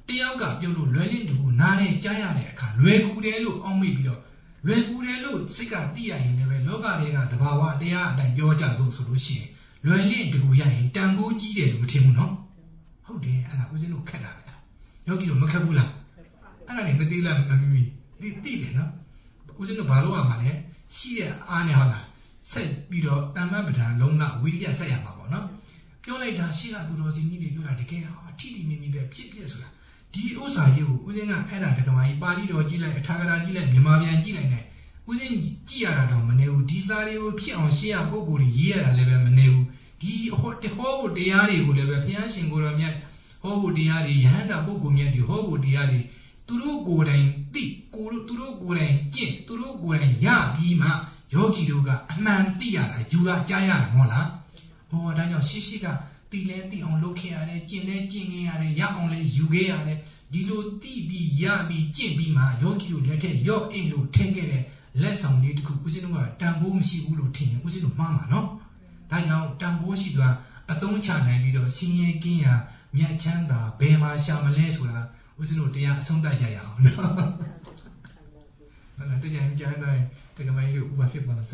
Tiaga, you learning to Nane, Jayane, Luegudelo, Omibio, Luegudelo, Sika, Dia in the Loga, the Bawa, they are than your Jazo solution. Luelin to Guyan, Tango Gide, Mutimuno. How dare I was in Canada? Yogi Macabula. And I Medila, Mammy, did no? Was in the Baloa Male, she Anihala, said Bido, Namabata, Lona, Willia Sayama, no? Yoleta, she had to Rosie needed you like a chitty mini chip yes. The Osa you, within a Era, my body or Gila, Tagara Gila, Yamavian Gila, within Giara Domaneu, Disario, Pian, Shea, Bogo, Year, Level the whole diary would have a piancing Goramia, Hobo diary, Handa Bogomia, the Hobo diary, Turu Goran, Big, Turu Goran, Jim, Turu Goran, Ya, Bima, Yogi Duga, Man, Dia, Juga, Jaya, Mola, or Daniel Sisiga. Tilenti on Lokiare, Jine, Jiniare, Yaonle, Yugeare, Dilo, Tibi, Yabi, Jibima, Yogi, let it, Yo, Endo, Tengere, less on need to cook within a Tambo, Sibulo, Tin, within Mamma, no? I know Tambo Sidua, a don't chana, Lido, Sine, Gia, Miachanda, Bema, Shamalesula, within Odia, Sonda Jaya. And I didn't take a way over 5 months.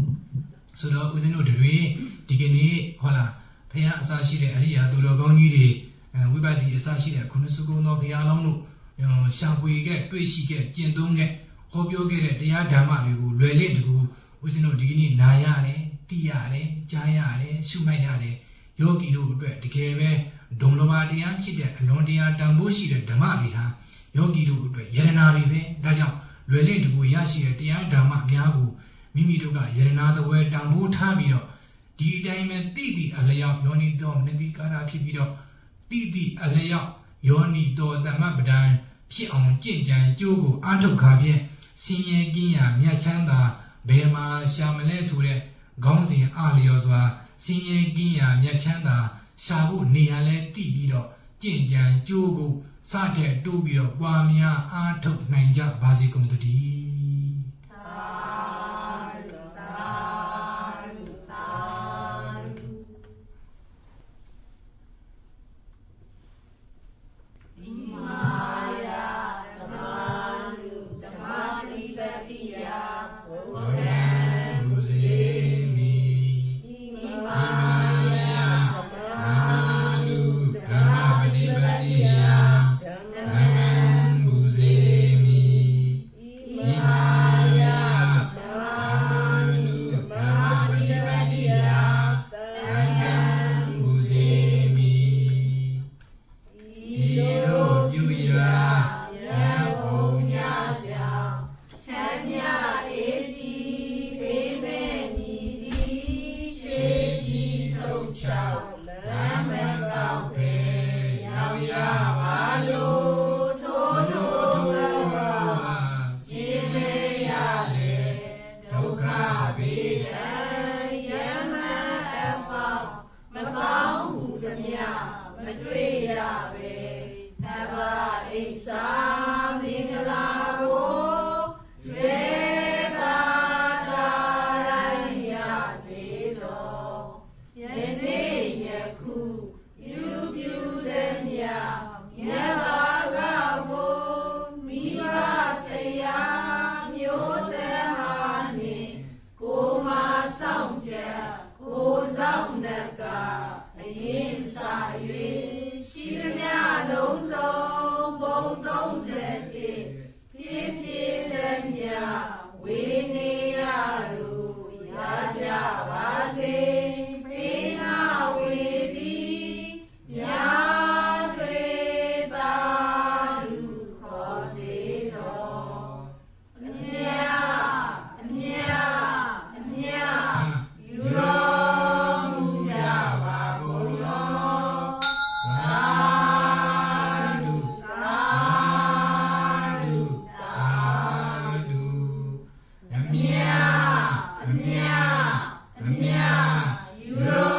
So, that was no degree, Digini, Hola. Paya Sashi, Aria, Dulogoni, and we by the Sashi, Kunusugo, no Piano, shall we get, Twishi get, Jendong get, hope you get it, the Adama, you really go, with no digging, Nayane, Tiare, Jayare, Sumayare, Yogi do, the Keve, Donova, the Anchi, Londia, Dambushi, the Damabiha, Yogi do, Yerenari, Daya, really to go Yashi, the Adama, Yago, Mimiduga, Yerenada, where Dambu Tabio. The diamond Didi a layout, Yoni dom, Nebikara Kibido, Didi a layout, Yoni do the Mabadan, Pion, Jinjan, Jogo, Antokabi, Sinye Gia, Miachanda, Bema, Shamalesure, Gonzi, Aliodwa, Sinye Gia, Miachanda, Shabu, Niale, Tibido, Jinjan, Jogo, Sate, Dubio, Wamia, Antok, Nanja, Basicum the D. Yeah.